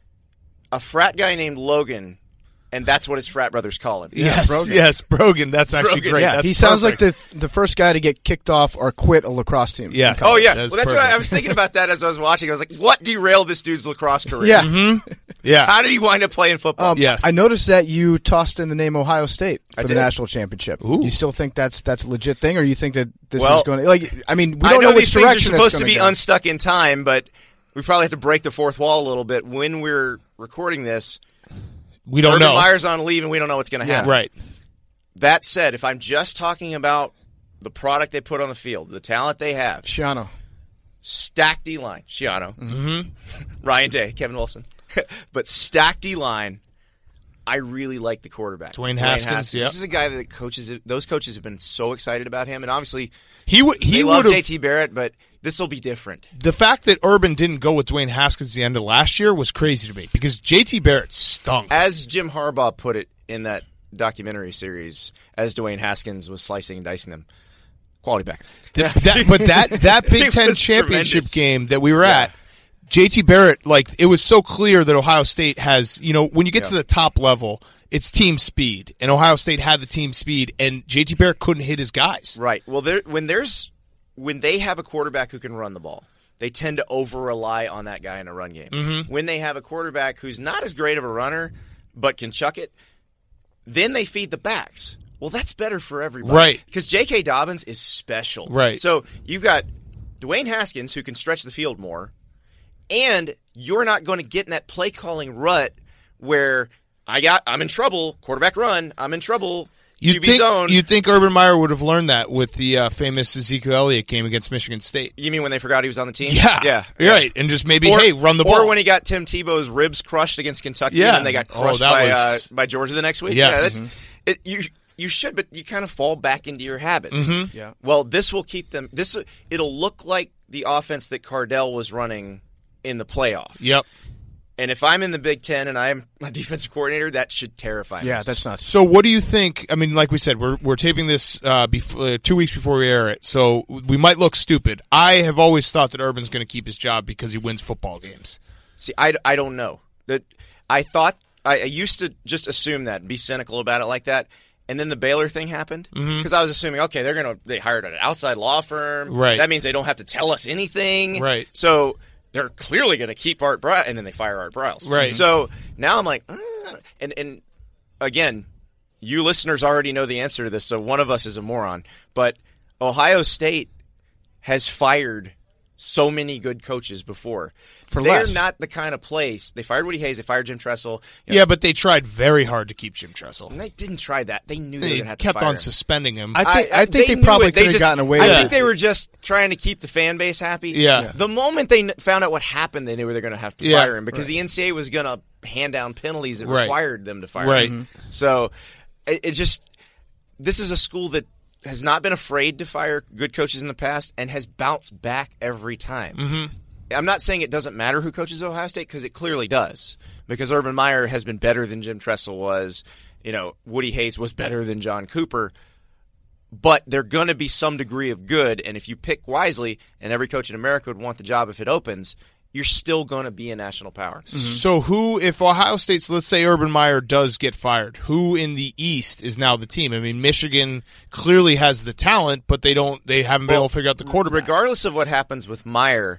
a frat guy named Logan, and that's what his frat brothers call him. Yes, Brogan. yes, Brogan. That's actually Brogan. great. Yeah, That's he sounds perfect. like the the first guy to get kicked off or quit a lacrosse team. Yes. Oh yeah, That's well that's what perfect. I, I was thinking about that as I was watching. I was like, what derailed this dude's lacrosse career? Yeah. Mm-hmm. Yeah. How did he wind up playing football? Um, Yes. I noticed that you tossed in the name Ohio State I for the did. national championship. Ooh. You still think that's that's a legit thing, or you think that this Well, is going to like? I mean, we I don't know, know, which these things are direction supposed it's to gonna be go. unstuck in time, but we probably have to break the fourth wall a little bit when we're recording this. we don't Urban know. Meyer's on leave, and we don't know what's going to Yeah. happen. Right. That said, if I'm just talking about the product they put on the field, the talent they have, Shiano. stacked D-line, Shiano, Mm-hmm. Ryan Day, Kevin Wilson, but stacked D-line, I really like the quarterback. Dwayne Haskins, yep. This is a guy that coaches, those coaches have been so excited about him, and obviously He would. He they love would J have. T Barrett, but this will be different. The fact that Urban didn't go with Dwayne Haskins at the end of last year was crazy to me because J T Barrett stunk. As Jim Harbaugh put it in that documentary series, as Dwayne Haskins was slicing and dicing them, quality back. Th- that, but that that Big It Ten was championship tremendous. game that we were Yeah. at, J T Barrett, like it was so clear that Ohio State has, you know, when you get Yeah. to the top level, it's team speed, and Ohio State had the team speed, and J T Barrett couldn't hit his guys. Right. Well, there, when there's when they have a quarterback who can run the ball, they tend to over rely on that guy in a run game. Mm-hmm. When they have a quarterback who's not as great of a runner but can chuck it, then they feed the backs. Well, that's better for everybody, Right. Because J K. Dobbins is special, Right. So you've got Dwayne Haskins who can stretch the field more, and you're not going to get in that play calling rut where I got I'm in trouble, quarterback run, I'm in trouble. You Q B think zone. you think Urban Meyer would have learned that with the uh, famous Ezekiel Elliott game against Michigan State? You mean when they forgot he was on the team? Yeah, yeah, You're right, and just maybe Or- hey, run the Or ball. when he got Tim Tebow's ribs crushed against Kentucky, Yeah. and they got Oh, crushed that by was- uh, by Georgia the next week. Yes. Yeah, that's, Mhm. it, you you should, but you kind of fall back into your habits. Mhm. Yeah. Well, this will keep them. This it'll look like the offense that Cardell was running in the playoff. Yep. And if I'm in the Big Ten and I'm a defensive coordinator, that should terrify me. Yeah, that's not. So, what do you think? I mean, like we said, we're we're taping this uh, bef- uh, two weeks before we air it, so we might look stupid. I have always thought that Urban's going to keep his job because he wins football games. See, I, I don't know. That I thought I, I used to just assume that and be cynical about it like that. And then the Baylor thing happened because Mhm. I was assuming, okay, they're gonna they hired an outside law firm, Right. That means they don't have to tell us anything, Right. So they're clearly gonna keep Art Briles, and then they fire Art Briles, Right. So now I'm like, uh, and and again, you listeners already know the answer to this, so one of us is a moron. But Ohio State has fired so many good coaches before. For They're less. not the kind of place. They fired Woody Hayes. They fired Jim Tressel. You know, Yeah, but they tried very hard to keep Jim Tressel. and they didn't try that. They knew they, They were gonna have kept to fire on him. suspending him. I think I, think they, knew probably it. could have just- gotten away I with think it. they were just trying to keep the fan base happy. Yeah. Yeah. The moment they kn- found out what happened, they knew they were going to have to Yeah. fire him because the N C A A was going to hand down penalties that Right. required them to fire Right. him. So it, it just this is a school that has not been afraid to fire good coaches in the past and has bounced back every time. Mm-hmm. I'm not saying it doesn't matter who coaches Ohio State, because it clearly does. Because Urban Meyer has been better than Jim Tressel was. You know, Woody Hayes was better than John Cooper. But they're going to be some degree of good, and if you pick wisely, and every coach in America would want the job if it opens, you're still going to be a national power. Mm-hmm. So who, if Ohio State's, let's say Urban Meyer does get fired, who in the East is now the team? I mean, Michigan clearly has the talent, but they don't. They haven't been Well, able to figure out the quarterback. Regardless of what happens with Meyer,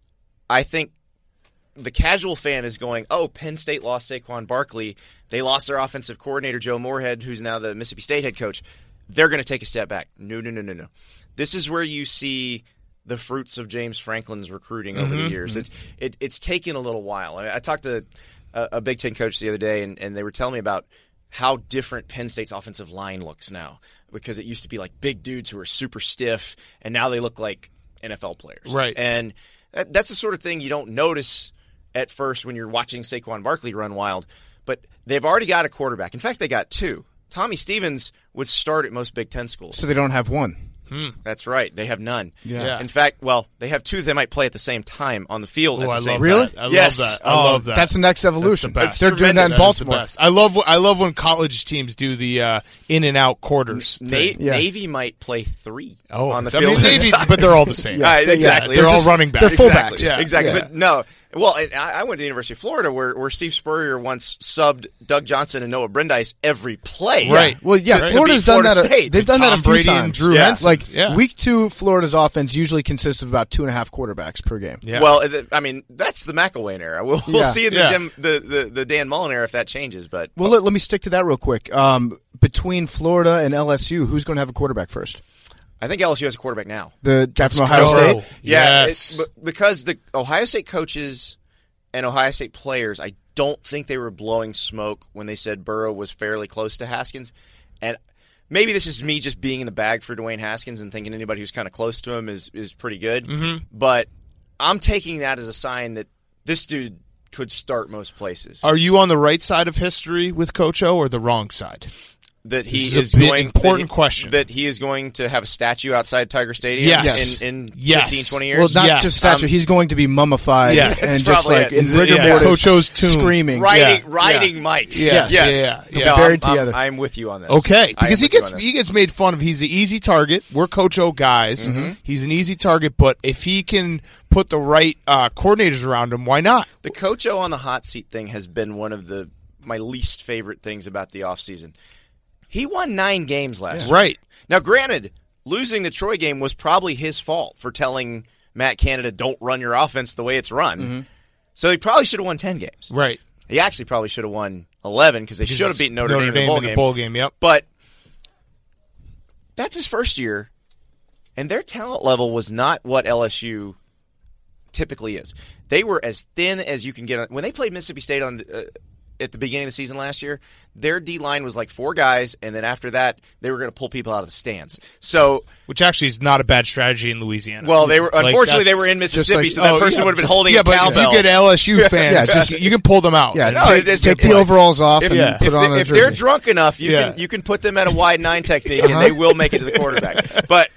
I think the casual fan is going, oh, Penn State lost Saquon Barkley. They lost their offensive coordinator, Joe Moorhead, who's now the Mississippi State head coach. They're going to take a step back. No, no, no, no, no. This is where you see the fruits of James Franklin's recruiting over Mm-hmm. the years. It's it, it's taken a little while. I, I talked to a, a Big Ten coach the other day, and, and they were telling me about how different Penn State's offensive line looks now, because it used to be like big dudes who are super stiff, and now they look like N F L players. Right. And that, that's the sort of thing you don't notice at first when you're watching Saquon Barkley run wild, but they've already got a quarterback. In fact, they got two. Tommy Stevens would start at most Big Ten schools. So they don't have one. Hmm. That's right. They have none. Yeah. Yeah. In fact, well, they have two that might play at the same time on the field Ooh, at the I same love time. Really? that. I Yes. love that. I Oh, love that. That's the next evolution. That's the best. They're doing that in Tremendous. Baltimore. That is the best. I love. I love when college teams do the uh, in and out quarters. Na- thing. Yeah. Navy might play three Oh, on the I field. mean, maybe, but they're all the same. Right, exactly. They're It's all just- running backs. they're fullbacks. Exactly. Yeah. Exactly. Yeah. But no. Well, and I I went to the University of Florida where, where Steve Spurrier once subbed Doug Johnson and Noah Brandeis every play. Right. Well, yeah, To- to Florida's beat done Florida that. A, State. they've done that a Tom few Brady times. and Drew Yeah. Henson. Like yeah. week two, Florida's offense usually consists of about two and a half quarterbacks per game. Yeah. Well, th- I mean, that's the McElwain era. We'll, we'll Yeah. see in the, Yeah. Jim, the, the the Dan Mullen era if that changes. But Well, let, let me stick to that real quick. Um, between Florida and L S U, who's going to have a quarterback first? I think L S U has a quarterback now. The guy from Let's Ohio go. State. Yeah, Yes. it- b- because the Ohio State coaches and Ohio State players, I don't think they were blowing smoke when they said Burrow was fairly close to Haskins. And maybe this is me just being in the bag for Dwayne Haskins and thinking anybody who's kind of close to him is, is pretty good. Mm-hmm. But I'm taking that as a sign that this dude could start most places. Are you on the right side of history with Coach O or the wrong side? that he This is, is a bit going important that he, question. that he is going to have a statue outside Tiger Stadium Yes. in, in Yes. fifteen, twenty years? Well, not Yes. just statue. Um, He's going to be mummified Yes. and That's just probably like it. in rigor Yeah. mortis, Coach O's tomb. screaming. riding, Yeah. riding Yeah. Mike. Yes. Yes. Yeah, yeah, No, buried I'm, together. I'm, I'm with you on this. Okay, I am because he with you gets on this. he gets made fun of. He's an easy target. We're Coach O guys. Mm-hmm. He's an easy target, but if he can put the right uh, coordinators around him, why not? The Coach O on the hot seat thing has been one of the my least favorite things about the offseason. He won nine games last year. Right. Now, granted, losing the Troy game was probably his fault for telling Matt Canada, don't run your offense the way it's run. Mm-hmm. So he probably should have won ten games. Right. He actually probably should have won eleven because they should have beaten Notre, Dame, in the bowl in game. the bowl game. Yep. But that's his first year, and their talent level was not what L S U typically is. They were as thin as you can get. When they played Mississippi State on uh, at the beginning of the season last year, their D-line was like four guys, and then after that, they were going to pull people out of the stands. So, Which actually is not a bad strategy in Louisiana. well, they were Like, unfortunately they that's were in Mississippi, like- so that oh, person yeah, would have been just- holding yeah, a but cowbell. if you get L S U fans, Yeah, just- you can pull them out. Yeah, And No, take, it's- take it's- the overalls off if, and Yeah. put if, on they, a if they're jersey. drunk enough, you Yeah. can you can put them at a wide nine technique, and Uh-huh. they will make it to the quarterback. But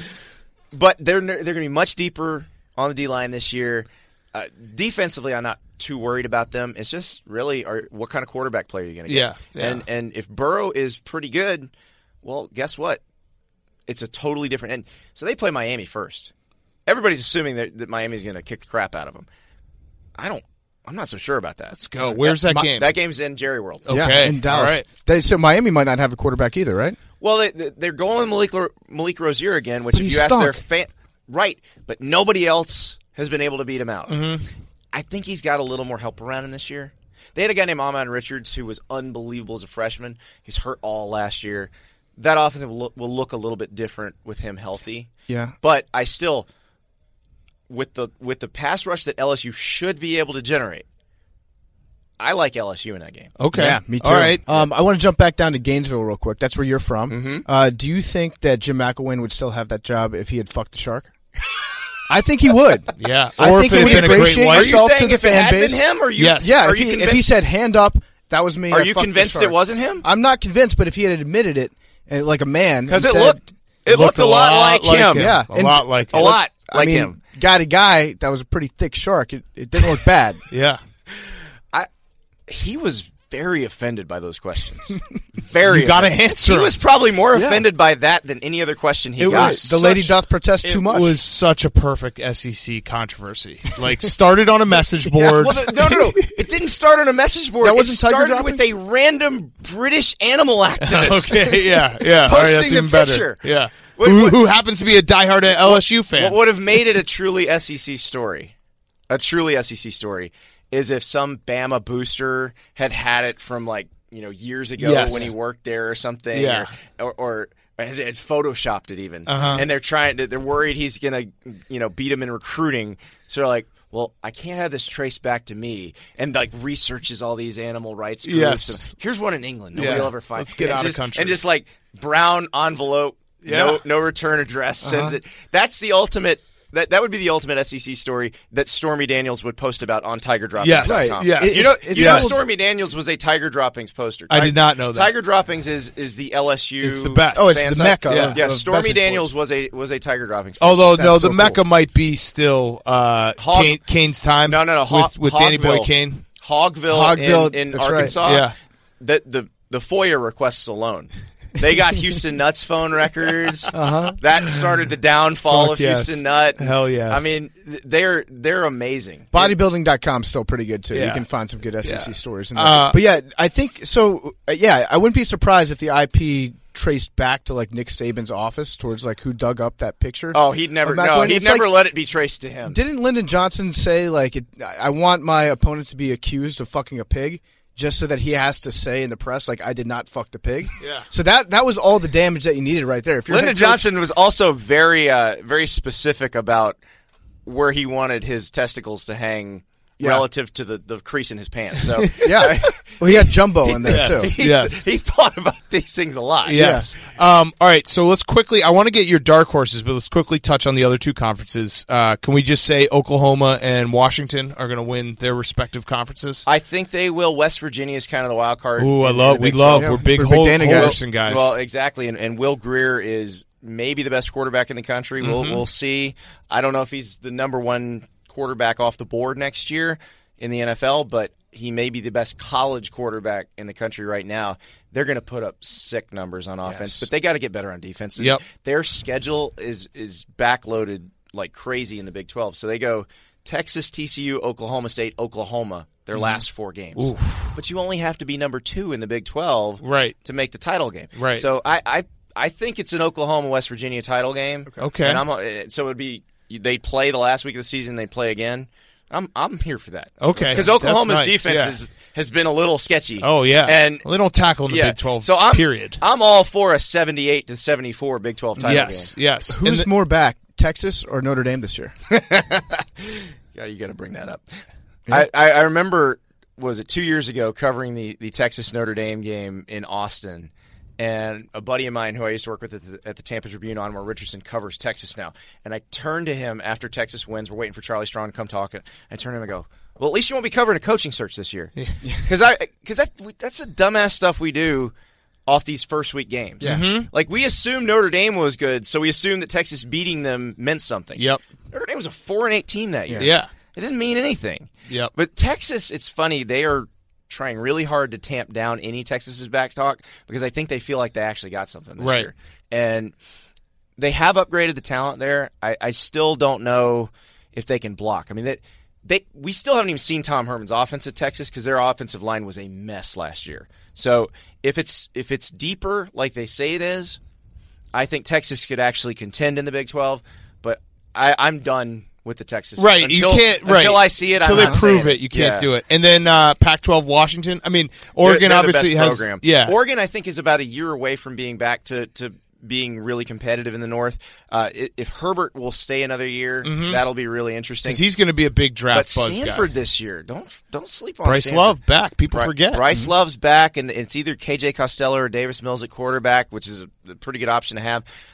but they're they're going to be much deeper on the D line this year. Uh, defensively, I'm not too worried about them. It's just really, are, what kind of quarterback player are you going to get? Yeah, yeah. And and if Burrow is pretty good, well, guess what? It's a totally different. And so they play Miami first. Everybody's assuming that, that Miami's going to kick the crap out of them. I don't. I'm not so sure about that. Let's go. Where's that game? That game's in Jerry World. Okay. Yeah, in Dallas. All right. They, so Miami might not have a quarterback either, right? Well, they, they're going with Malik, Malik Rozier again, which But if he you ask their stunk. fan, right, but nobody else has been able to beat him out. Mm-hmm. I think he's got a little more help around him this year. They had a guy named Amon Richards who was unbelievable as a freshman. He's hurt all last year. That offense will look, will look a little bit different with him healthy. Yeah. But I still, with the with the pass rush that L S U should be able to generate, I like L S U in that game. Okay. Yeah, me too. All right. Um, I want to jump back down to Gainesville real quick. That's where you're from. Mm-hmm. Uh, do you think that Jim McElwain would still have that job if he had fucked the shark? I think he would. Yeah. I Or think if it it had would been a great appreciate wife. Are you yourself saying to the if it fan had base. been him, or you? Yes. Yeah, Are if you he, if he convinced? said hand up That was me. Are I you fucked the convinced shark. it wasn't him? I'm not convinced, but if he had admitted it, and like a man, Because and it said- looked it looked a lot like him. Yeah, A and- lot like A him. lot I like mean, him. guy to guy, that was a pretty thick shark. It, it didn't look bad. Yeah. I he was very offended by those questions. Very. You gotta offended. answer He him. was probably more Yeah. offended by that than any other question he It got. was The lady such- doth protest too much. It was such a perfect S E C controversy. Like, started on a message board. Well, the, no, no, no. It didn't start on a message board. That wasn't it tiger started with a random British animal activist. Okay, yeah, yeah. All right, that's Posting the even better. picture. Yeah. What- who, what- who happens to be a diehard L S U fan. What would have made it a truly S E C story, a truly S E C story, is if some Bama booster had had it from like you know years ago Yes. when he worked there or something, Yeah. or, or, or had, had photoshopped it even, Uh-huh. and they're trying, they're worried he's gonna you know beat him in recruiting, so they're like, well, I can't have this traced back to me, and like researches all these animal rights groups. Yes. And here's one in England. Nobody Yeah. will ever find. Let's get And out of just, country. and just like brown envelope. Yeah. No, no return address. Sends Uh-huh. it. That's the ultimate. That that would be the ultimate S E C story that Stormy Daniels would post about on Tiger Droppings. Yes, dot com. right. Yes. You know, It's- you yes. know, Stormy Daniels was a Tiger Droppings poster. I Ti- did not know that. Tiger Droppings is is the L S U. It's the best. Oh, it's fan the site. mecca Yeah, of- yeah of Stormy message Daniels boards. was a was a Tiger Droppings. Poster. Although, That's no, so the Mecca cool. might be still uh, Hog- Kane, Kane's time. No, no, no. With, Hog- with Danny Boy Hogville. Kane. Hogville, Hogville, in, in that's right. Arkansas. Yeah. The the the FOIA requests alone. They got Houston Nuts phone records. Uh-huh. That started the downfall Fuck of yes. Houston Nut. Hell yes. I mean, th- they're they're amazing. Bodybuilding dot com is still pretty good, too. Yeah. You can find some good S E C Yeah. stories in there. Uh, but yeah, I think, so, uh, yeah, I wouldn't be surprised if the I P traced back to, like, Nick Saban's office towards, like, who dug up that picture. Oh, he'd never of Matt no, Gordon. he'd It's never like- let it be traced to him. Didn't Lyndon Johnson say, like, it, I want my opponent to be accused of fucking a pig? Just so that he has to say in the press, like, I did not fuck the pig. Yeah. So that that was all the damage that you needed right there. If you're Lyndon head coach- Johnson was also very uh, very specific about where he wanted his testicles to hang Yeah. relative to the, the crease in his pants. So yeah, well, he had Jumbo in there Yes. too. he, Yes. he thought about these things a lot. Yes. Um, all right. So let's quickly. I want to get your dark horses, but let's quickly touch on the other two conferences. Uh, can we just say Oklahoma and Washington are going to win their respective conferences? I think they will. West Virginia is kind of the wild card. Ooh, I in love. the We Big love. twelve. We're big We're big Hol- Dana guys. Holgerson guys. Well, exactly, and, and Will Greer is maybe the best quarterback in the country. We'll Mm-hmm. we'll see. I don't know if he's the number one quarterback off the board next year in the N F L, but he may be the best college quarterback in the country right now. They're going to put up sick numbers on offense, Yes. but they got to get better on defense. And Yep. Their schedule is is backloaded like crazy in the Big twelve. So they go Texas, T C U, Oklahoma State, Oklahoma. Their last four games, Oof. but you only have to be number two in the Big twelve, Right. to make the title game. Right. So I, I, I think it's an Oklahoma West Virginia title game. Okay. And I'm uh, so it would be they play the last week of the season. They play again. I'm I'm here for that. Okay. Because That's Oklahoma's nice, defense yeah. is, has been a little sketchy. Oh yeah. And well, they don't tackle in the yeah. Big twelve. So I'm, period. I'm all for a seventy-eight to seventy-four Big twelve title Yes. game. Yes. Who's And the- more back, Texas or Notre Dame this year? Yeah, you got to bring that up. I, I, I remember, was it two years ago, covering the, the Texas Notre Dame game in Austin, and a buddy of mine who I used to work with at the, at the Tampa Tribune, Onmore Richardson, covers Texas now. And I turned to him after Texas wins. We're waiting for Charlie Strong to come talk. I turned to him and go, "Well, at least you won't be covering a coaching search this year, because I because that we, that's the dumbass stuff we do." Off these first week games. Yeah. Mm-hmm. Like, we assumed Notre Dame was good, so we assumed that Texas beating them meant something. Yep. Notre Dame was a four and eight team that year. Yeah. It didn't mean anything. Yep. But Texas, it's funny, they are trying really hard to tamp down any Texas's back talk because I think they feel like they actually got something this Right. year. And they have upgraded the talent there. I, I still don't know if they can block. I mean, they, they we still haven't even seen Tom Herman's offense at Texas because their offensive line was a mess last year. So if it's if it's deeper like they say it is, I think Texas could actually contend in the Big twelve. But I, I'm done with the Texas. Right, Until, you can't. Right, until I see it. Until I'm they not prove saying it, you can't Yeah. do it. And then uh, Pac twelve Washington. I mean, They're- Oregon they're the obviously best has. program. Yeah, Oregon, I think, is about a year away from being back to, to being really competitive in the North. Uh, i- if Herbert will stay another year, Mhm. that'll be really interesting. because he's going to be a big but draft buzz Stanford guy. this year, don't don't sleep on Bryce Stanford. Love back. People Bri- forget. Bryce Mhm. Love's back, and it's either K J Costello or Davis Mills at quarterback, which is a, a pretty good option to have.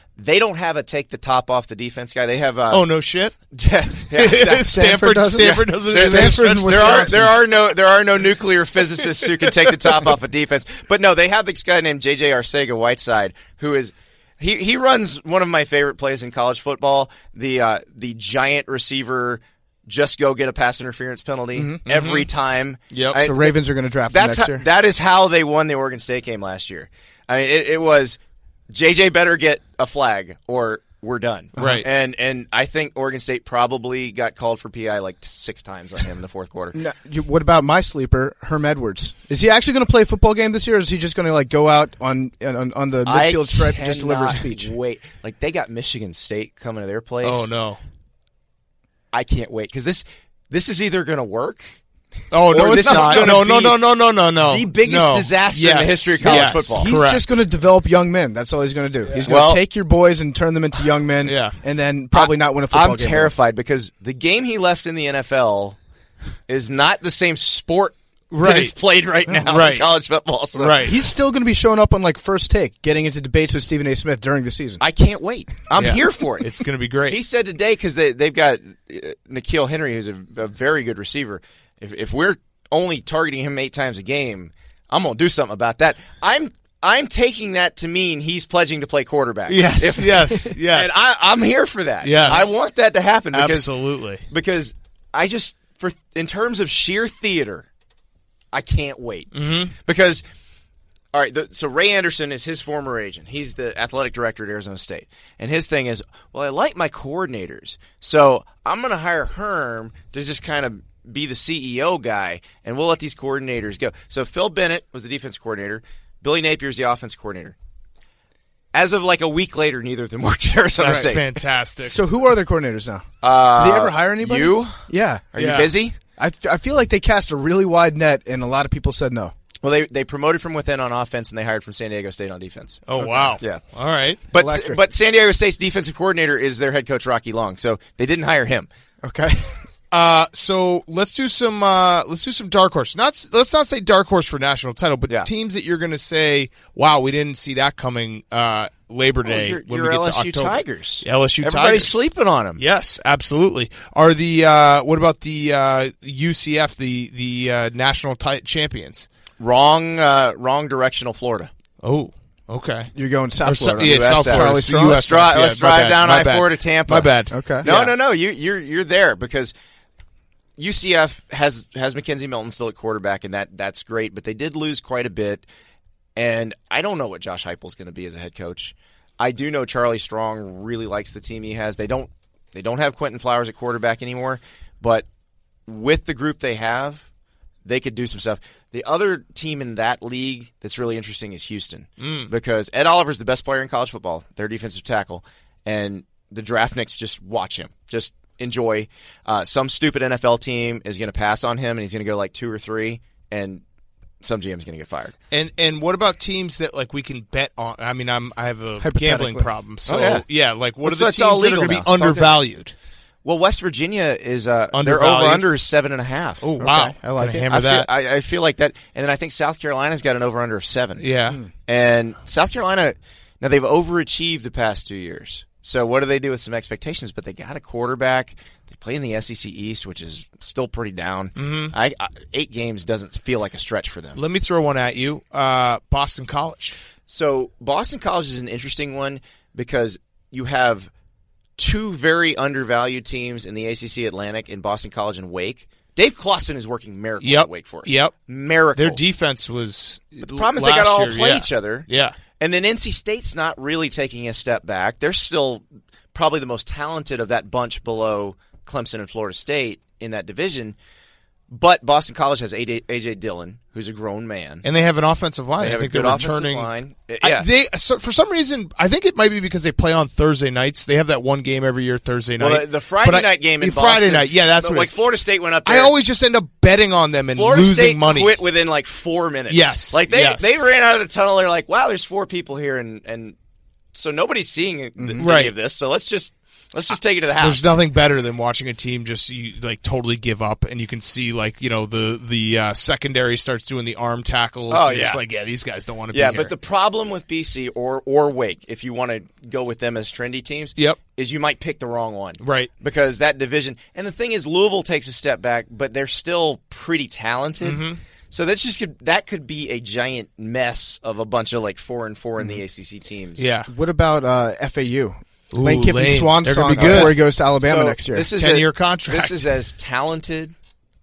They don't have a take the top off the defense guy. They have uh, oh no shit. yeah, Stanford, Stanford doesn't. Stanford doesn't. There, Stanford there, there are there are no there are no nuclear physicists who can take the top off a defense. But no, they have this guy named J J Arcega-Whiteside who is he he runs one of my favorite plays in college football. The uh, the giant receiver. Just go get a pass interference penalty Mm-hmm. every Mhm. time. Yep. I- So Ravens are going to draft him that's next how, year. That is how they won the Oregon State game last year. I mean, it, it was J J better get a flag or we're done. Right. And and I think Oregon State probably got called for P I like t- six times on him in the fourth quarter. Now, you- what about my sleeper, Herm Edwards? Is he actually going to play a football game this year, or is he just going to like go out on on, on the I midfield stripe and just deliver a cannot speech? Wait, like they got Michigan State coming to their place. Oh no. I can't wait because this this is either going to work. Oh no, or it's this not. is gonna No, no, be no, no, no, no, no. The biggest No. disaster in Yes. the history of college Yes. football. He's Correct. just going to develop young men. That's all he's going to do. He's going to Well- take your boys and turn them into young men, Yeah. and then probably not win a football I'm game. terrified because the game he left in the N F L is not the same sport Right. that is played right now Right. in college football. So Right. He's still going to be showing up on like First Take, getting into debates with Stephen A. Smith during the season. I can't wait. I'm Yeah. here for it. It's going to be great. He said today because they they've got uh, N'Keal Henry, who's a, a very good receiver. If if we're only targeting him eight times a game, I'm gonna do something about that. I'm I'm taking that to mean he's pledging to play quarterback. Yes, If- yes, yes. And I, I'm here for that. Yes. I want that to happen because Absolutely. because I just for in terms of sheer theater, I can't wait Mm-hmm. because. All right, the, so Ray Anderson is his former agent. He's the athletic director at Arizona State. And his thing is, well, I like my coordinators, so I'm going to hire Herm to just kind of be the C E O guy, and we'll let these coordinators go. So Phil Bennett was the defense coordinator. Billy Napier's the offense coordinator. As of like a week later, neither of them worked at Arizona That's State. fantastic. So who are their coordinators now? Uh, Did they ever hire anybody? You? Yeah. Are Yeah. you busy? I, f- I feel like they cast a really wide net, and a lot of people said no. Well, they they promoted from within on offense, and they hired from San Diego State on defense. Oh wow. Yeah. All right. But Electric. but San Diego State's defensive coordinator is their head coach Rocky Long, so they didn't hire him. Okay. Uh, so let's do some uh, let's do some dark horse. Not let's not say dark horse for national title, but Yeah. teams that you're going to say, wow, we didn't see that coming. Uh, Labor Day your, when your we get L S U to October. Tigers. L S U Everybody's Tigers. sleeping on them. Yes, absolutely. Are the uh, what about the uh, U C F, the the uh, national ti- champions? Wrong, uh, wrong directional Florida. Oh, okay. You're going South Or so- Florida. yeah, U S South F. Florida. Charlie So Strong. U S Let's drive, yeah, let's my drive bad, down my I bad. four to Tampa. My bad. Okay. No, Yeah. no, no. You, you're you're there because U C F has has Mackenzie Milton still at quarterback, and that that's great. But they did lose quite a bit, and I don't know what Josh Heupel's going to be as a head coach. I do know Charlie Strong really likes the team he has. They don't they don't have Quentin Flowers at quarterback anymore, but with the group they have, they could do some stuff. The other team in that league that's really interesting is Houston Mm. because Ed Oliver's the best player in college football, their defensive tackle, and the draftniks just watch him, just enjoy. Uh, some stupid N F L team is going to pass on him, and he's going to go like two or three, and some G M is going to get fired. And and what about teams that like we can bet on? I mean, I'm I have a Hypothetically. gambling problem, so Oh, yeah. like what Well, are so the it's all teams that are legal going to now. be It's all good. undervalued? Well, West Virginia is uh, their Undervalued. over under is seven and a half. Oh wow, Okay, I like Gonna it. Hammer I feel, that. I, I feel like that, and then I think South Carolina's got an over under of seven. yeah. And South Carolina, now they've overachieved the past two years. So what do they do with some expectations? But they got a quarterback. They play in the S E C East, which is still pretty down. Mhm. I, I, eight games doesn't feel like a stretch for them. Let me throw one at you. Uh, Boston College. So Boston College is an interesting one because you have two very undervalued teams in the A C C Atlantic in Boston College and Wake. Dave Clawson is working miracles Yep. at Wake Forest. Yep. Miracles. Their defense was. But the problem is they got to all play yeah. each other. Yeah. And then N C State's not really taking a step back. They're still probably the most talented of that bunch below Clemson and Florida State in that division. But Boston College has A J Dillon, who's a grown man. And they have an offensive line. They I have a think good they're offensive returning. line. I- Yeah. they so for some reason I think it might be because they play on Thursday nights. They have that one game every year Thursday night. Well, the, the Friday But I- night game in the Friday Boston, night. Yeah, that's what like it is. Florida State went up there. I always just end up betting on them and Florida losing State money. quit within like four minutes. Yes, like they yes. they ran out of the tunnel. They're like, wow, there's four people here, and and so nobody's seeing th- any Right. of this. So let's just Let's just take it to the house. There's nothing better than watching a team just you, like totally give up, and you can see like you know the the uh, secondary starts doing the arm tackles. Oh and yeah, it's like yeah, these guys don't want to yeah, be here. but the problem with B C or or Wake, if you want to go with them as trendy teams, yep. is you might pick the wrong one, right? Because that division, and the thing is, Louisville takes a step back, but they're still pretty talented. Mm-hmm. So that's just could, that could be a giant mess of a bunch of like four and four in Mm-hmm. the A C C teams. Yeah. What about uh, F A U? Ooh, Lane Kiffin Lane. swan They're gonna song be good. before he goes to Alabama So next year. This is ten a, year contract. This is as talented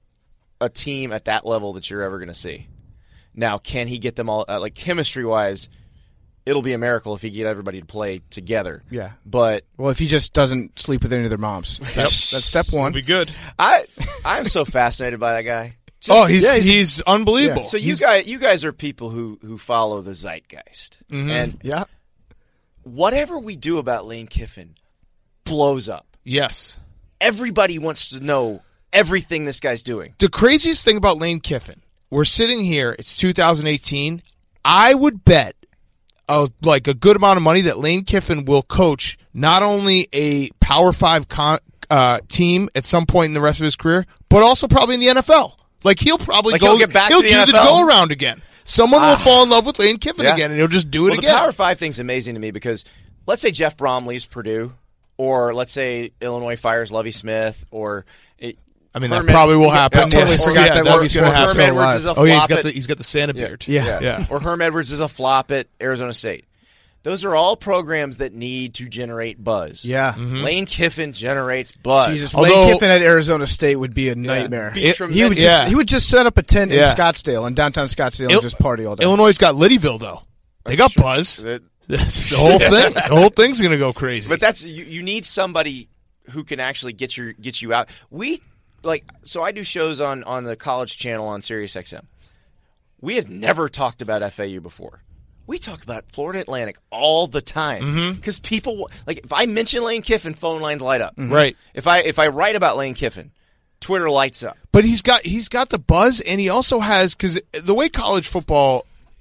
a team at that level that you're ever going to see. Now, can he get them all uh, like chemistry wise? It'll be a miracle if he get everybody to play together. Yeah, but well, if he just doesn't sleep with any of their moms, yep. that's step one. It'll be good. I I'm so fascinated by that guy. Just, oh, he's yeah, he's, he's unbelievable. Yeah. So you he's, guys you guys are people who who follow the zeitgeist, mm-hmm. and yeah, whatever we do about Lane Kiffin blows up. Yes, everybody wants to know everything this guy's doing. The craziest thing about Lane Kiffin, we're sitting here. It's two thousand eighteen. I would bet. Uh, like a good amount of money that Lane Kiffin will coach not only a Power Five con- uh, team at some point in the rest of his career, but also probably in the N F L. Like he'll probably like go. He'll, get back he'll to the do N F L. the go around again. Someone ah. will fall in love with Lane Kiffin yeah. again, and he'll just do it well, again. The Power Five thing's amazing to me because let's say Jeff Brom leaves Purdue, or let's say Illinois fires Lovie Smith, or. It, I mean, Herm that probably will Ed- happen. I totally yeah. forgot yeah, that that's Lovie going to Smith happen. Herm Edwards is a oh, yeah, he's flop got at- the he's got the Santa beard. Yeah. Yeah. yeah. Or Herm Edwards is a flop at Arizona State. Those are all programs that need to generate buzz. Yeah. Mm-hmm. Lane Kiffin generates buzz. Jesus, Although- Lane Kiffin at Arizona State would be a nightmare. Be It- tremendous. he would just Yeah. he would just set up a tent Yeah. in Scottsdale, in downtown Scottsdale, Il- and just party all day. Illinois got Liddyville though. They That's got true. buzz. That- the whole thing. The whole thing's going to go crazy. But that's you, you need somebody who can actually get your get you out. We like so I do shows on on the college channel on Sirius X M. We had never talked about F A U before. We talk about Florida Atlantic all the time because people like if I mention Lane Kiffin, phone lines light up. Right. If I if I write about Lane Kiffin, Twitter lights up. But he's got he's got the buzz, and he also has because the way college football,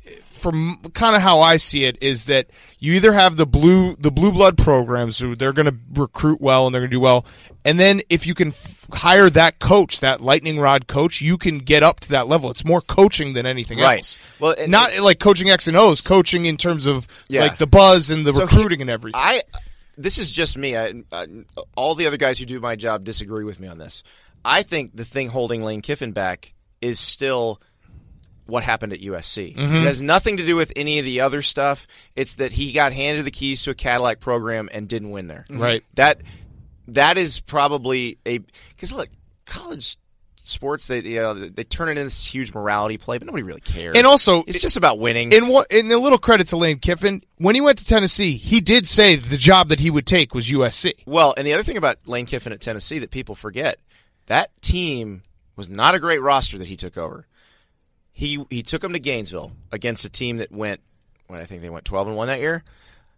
from kind of how I see it, is that you either have the blue the blue blood programs who they're going to recruit well and they're going to do well, and then if you can f- hire that coach, that lightning rod coach, you can get up to that level. It's more coaching than anything Right. else. Well, and- not like coaching X and O's, coaching in terms of Yeah. like the buzz and the So recruiting he- and everything. I this is just me. I, I, all the other guys who do my job disagree with me on this. I think the thing holding Lane Kiffin back is still what happened at U S C. Mm-hmm. It has nothing to do with any of the other stuff. It's that he got handed the keys to a Cadillac program and didn't win there. Right. That that is probably a because look, college sports they you know, they turn it into this huge morality play, but nobody really cares. And also, it's just about winning. In what in a little credit to Lane Kiffin, when he went to Tennessee, he did say the job that he would take was U S C. Well, and the other thing about Lane Kiffin at Tennessee that people forget, that team was not a great roster that he took over. He he took them to Gainesville against a team that went, well, I think they went twelve and one that year.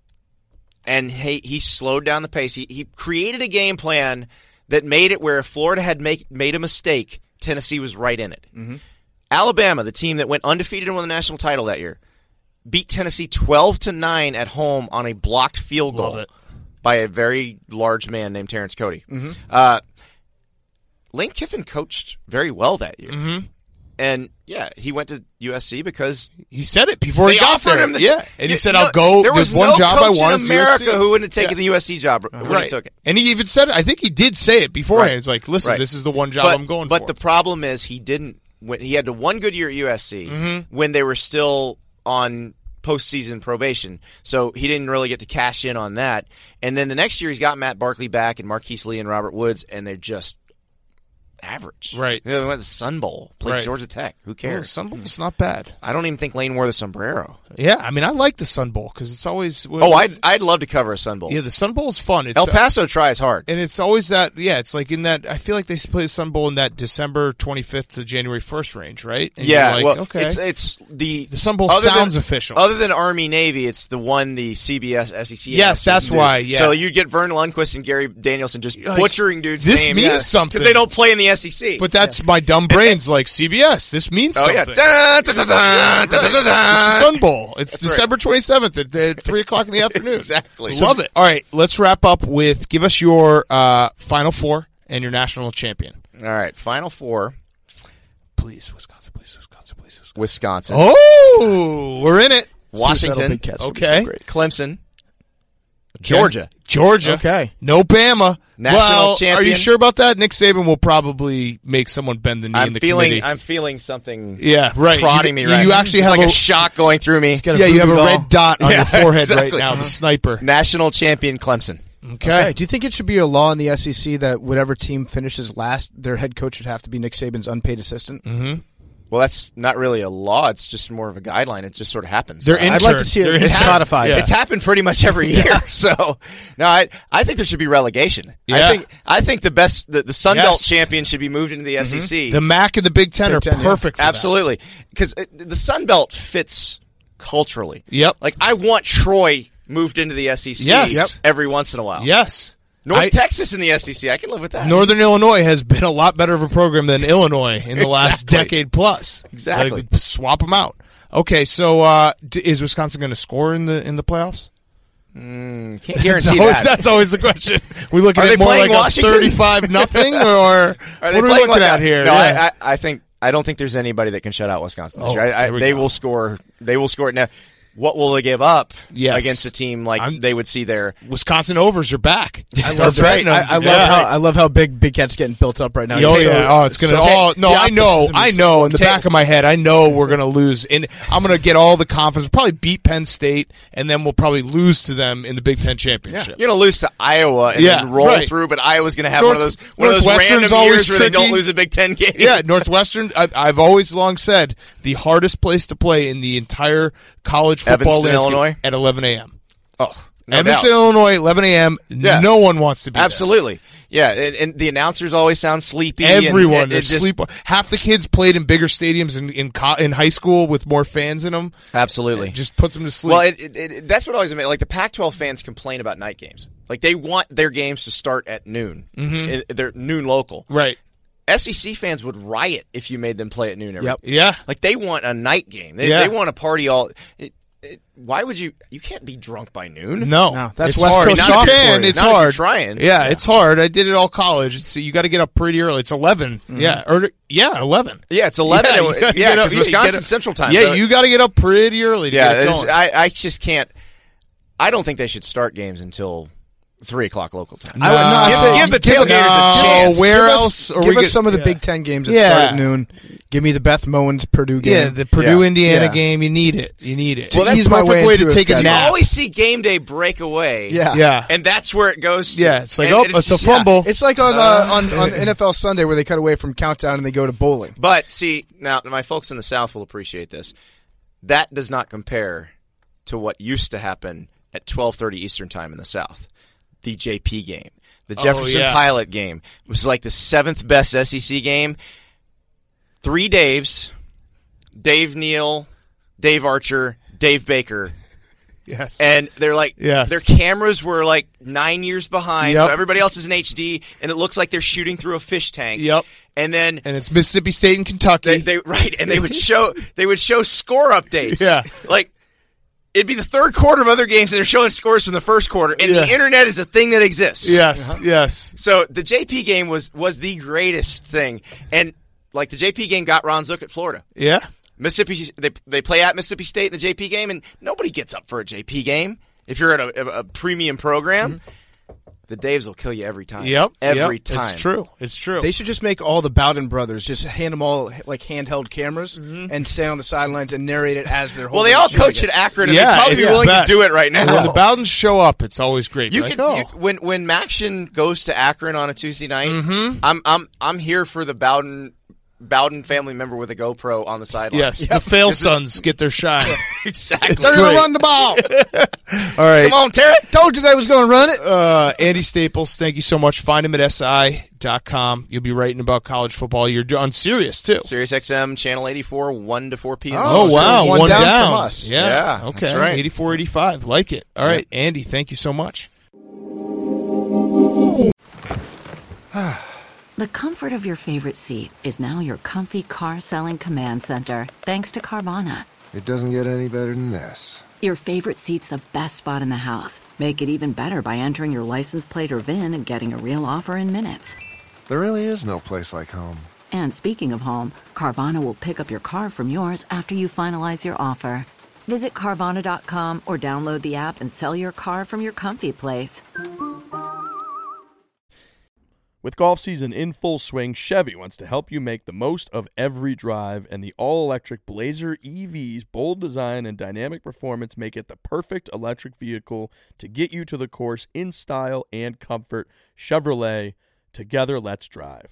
And he he slowed down the pace. He he created a game plan that made it where if Florida had make, made a mistake, Tennessee was right in it. Mm-hmm. Alabama, the team that went undefeated and won the national title that year, beat Tennessee twelve to nine at home on a blocked field goal Love it. by a very large man named Terrence Cody. Mm-hmm. Uh, Lane Kiffin coached very well that year. Mm-hmm. And, yeah, he went to U S C because He said it before they he got offered there. him the yeah, and he said, no, "I'll go." There was There's one no job I coach want in is U S C. America who wouldn't have taken Yeah. the U S C job when right. he took it. And he even said it. I think he did say it beforehand. Right. He's like, "Listen, Right. this is the one job but, I'm going but for." the problem is he didn't. When, he had the one good year at U S C Mm-hmm. when they were still on postseason probation, so he didn't really get to cash in on that. And then the next year he's got Matt Barkley back and Marquise Lee and Robert Woods, and they're just average. Right. You know, they went to the Sun Bowl, played Right. Georgia Tech. Who Oh, cares? Sun Bowl's not bad. I don't even think Lane wore the sombrero. Yeah, I mean, I like the Sun Bowl because it's always. Oh, I'd I'd love to cover a Sun Bowl. Yeah, the Sun Bowl's fun. It's, El Paso tries hard. and it's always that. Yeah, it's like in that. I feel like they play the Sun Bowl in that December twenty-fifth to January first range, right? And Yeah, you're like, well, okay. it's it's the The Sun Bowl other sounds than- official. Other than Army Navy, it's the one the C B S S E C. Yes, announcers that's do. why, yeah. So you get Vern Lundquist and Gary Danielson just Like, butchering dudes. this name, means yeah, something. because they don't play in the the S E C. But that's my dumb brain's like C B S. This means Oh, yeah. something. Dun, dun, dun, dun, dun, dun, dun, dun. It's the Sun Bowl. It's That's December twenty-seventh at, at three o'clock in the afternoon. Exactly. Love it. All right, let's wrap up with give us your uh, Final Four and your national champion. All right, Final Four. Please, Wisconsin, please, Wisconsin, please, Wisconsin. Wisconsin. Oh, we're in it. Washington. Big Cats would be Okay. so great. Clemson. Georgia. Georgia. Okay. No Bama. National well, champion. Are you sure about that? Nick Saban will probably make someone bend the knee in I'm the feeling. committee. I'm feeling something. Yeah, right. Prodding You- me right. you actually It's have like a- a shock going through me. yeah, you have a voodoo red dot on Yeah, your forehead exactly. right now. The sniper. National champion Clemson. Okay. Okay. Do you think it should be a law in the S E C that whatever team finishes last, their head coach would have to be Nick Saban's unpaid assistant? Mm-hmm. Well, that's not really a law. It's just more of a guideline. It just sort of happens. They're I'd like to see it They're it's intern. codified. Yeah. It's happened pretty much every year. So, no, I I think there should be relegation. Yeah. I think I think the best the, the Sun Yes. Belt champion should be moved into the S E C. The M A C and the Big Ten Big are Ten, yeah. perfect for that. Absolutely, because the Sun Belt fits culturally. Yep. Like I want Troy moved into the S E C Yes. Yep. every once in a while. Yes. North I- Texas in the S E C, I can live with that. Northern Illinois has been a lot better of a program than Illinois in the last Exactly. decade plus. Exactly. Like, swap them out. Okay, so uh, d- is Wisconsin going to score in the in the playoffs? Mm, can't That's guarantee always, that. that's always the question. We looking Are at they more playing like Washington? a thirty-five nothing, or Are what they are we playing looking like at that? here? No, Yeah. I, I, I think I don't think there's anybody that can shut out Wisconsin this Oh, year. I, I, there we they go. will score. They will score it now. What will they give up Yes. against a team like I'm- they would see there? Wisconsin overs are back. I Start love, betting them. I, I love Yeah. how I love how big Big Cat's getting built up right now. Oh It's so- yeah! Oh, it's gonna. so- all, no, the I know. optimism I is know. In the Ta- back of my head, I know we're gonna lose. And I'm gonna get all the confidence. Probably beat Penn State, and then we'll probably lose to them in the Big Ten championship. You're going to lose to Iowa and Yeah, then roll right. through, but Iowa's going to have North- one of those one of those Northwestern's random always years where they don't tricky. lose a Big Ten game. Yeah, Northwestern. I, I've always long said the hardest place to play in the entire college football Evanston, landscape Illinois? at eleven a.m. Oh, no Evanston, doubt. Illinois, eleven a.m. Yeah. No one wants to be Absolutely. Yeah, and, and the announcers always sound sleepy. there. and- Everyone, and they're it just- sleep. Half the kids played in bigger stadiums in in, co- in high school with more fans in them. Absolutely. It just puts them to sleep. Well, it, it, it, that's what always amazes. Like the Pac twelve fans complain about night games. Like they want their games to start at noon. Mhm. I- They're noon local. right. S E C fans would riot if you made them play at noon every. Yep. Yeah. Like they want a night game. They, Yeah. they want a party all. It, it, why would you? You can't be drunk by noon. No, No, that's it's West hard. Coast You soccer can. for you. It's Not if you're hard. trying. Yeah, it's hard. I did it all college. It's, you got to get up pretty early. It's eleven. Yeah, or yeah, eleven. Yeah, it's eleven. Yeah, Yeah, you gotta get up- because yeah, you get Wisconsin up- Central Time. Yeah, so- you got to get up pretty early to Yeah, get it it's- going. I, I just can't. I don't think they should start games until three o'clock local time. I would- no, I'd give, say- give the give tailgaters no, a chance. where give us- else are give we us get- some of the yeah. Big Ten games that Yeah. start at noon. Give me the Beth Mowens Purdue game. yeah, the Purdue Yeah. Indiana Yeah. game. You need it. You need it. Well, it's that's the my perfect way way to into a take a schedule. You nap. always see game day break away. Yeah. Yeah. and that's where it goes to. Yeah, it's like, And oh, it's it's a just- yeah. fumble. It's like on, uh, on on N F L Sunday where they cut away from countdown and they go to bowling. But see, now my folks in the South will appreciate this. That does not compare to what used to happen at twelve thirty Eastern Time in the South. The J P game, the Jefferson yeah. Pilot game, was like the seventh best S E C game. Three Daves, Dave Neal, Dave Archer, Dave Baker. Yes. And they're like, Yes. their cameras were like nine years behind, Yep. so everybody else is in H D, and it looks like they're shooting through a fish tank. Yep. And then And it's Mississippi State and Kentucky. they, they right, and they would show they would show score updates. Yeah. like it'd be the third quarter of other games, and they're showing scores from the first quarter. And Yeah. the internet is a thing that exists. yes. Yes. So the J P game was was the greatest thing, and like the J P game got Ron Zook at Florida. Yeah. Mississippi, they they play at Mississippi State in the J P game, and nobody gets up for a J P game if you're at a, a, a premium program. The Daves will kill you every time. Yep. every yep. time. It's true. It's true. They should just make all the Bowden brothers just hand them all like handheld cameras and stand on the sidelines and narrate it as they're. Well, they holding all the coach shooting at it. Akron, and yeah, they'd probably it's be the willing best. to do it right now. And when the Bowdens show up, it's always great. You Like, can oh. you, when when Maction goes to Akron on a Tuesday night. Mhm. I'm I'm I'm here for the Bowden Bowden family member with a GoPro on the sideline. Yes, the fail sons get their shine. exactly. They're great. going to run the ball. All right. Come on, Terry. Told you they was going to run it. Uh, Andy Staples, thank you so much. Find him at S I dot com. You'll be writing about college football. You're on Sirius, too. Sirius X M channel eighty-four, one to four p.m. Oh, Oh, wow. one One, down down. from us. Yeah. Yeah, Okay. that's right. eighty-four eighty-five. Like it. All right. Andy, thank you so much. The comfort of your favorite seat is now your comfy car selling command center, thanks to Carvana. It doesn't get any better than this. Your favorite seat's the best spot in the house. Make it even better by entering your license plate or V I N and getting a real offer in minutes. There really is no place like home. And speaking of home, Carvana will pick up your car from yours after you finalize your offer. Visit Carvana dot com or download the app and sell your car from your comfy place. With golf season in full swing, Chevy wants to help you make the most of every drive, and the all-electric Blazer E V's bold design and dynamic performance make it the perfect electric vehicle to get you to the course in style and comfort. Chevrolet, together let's drive.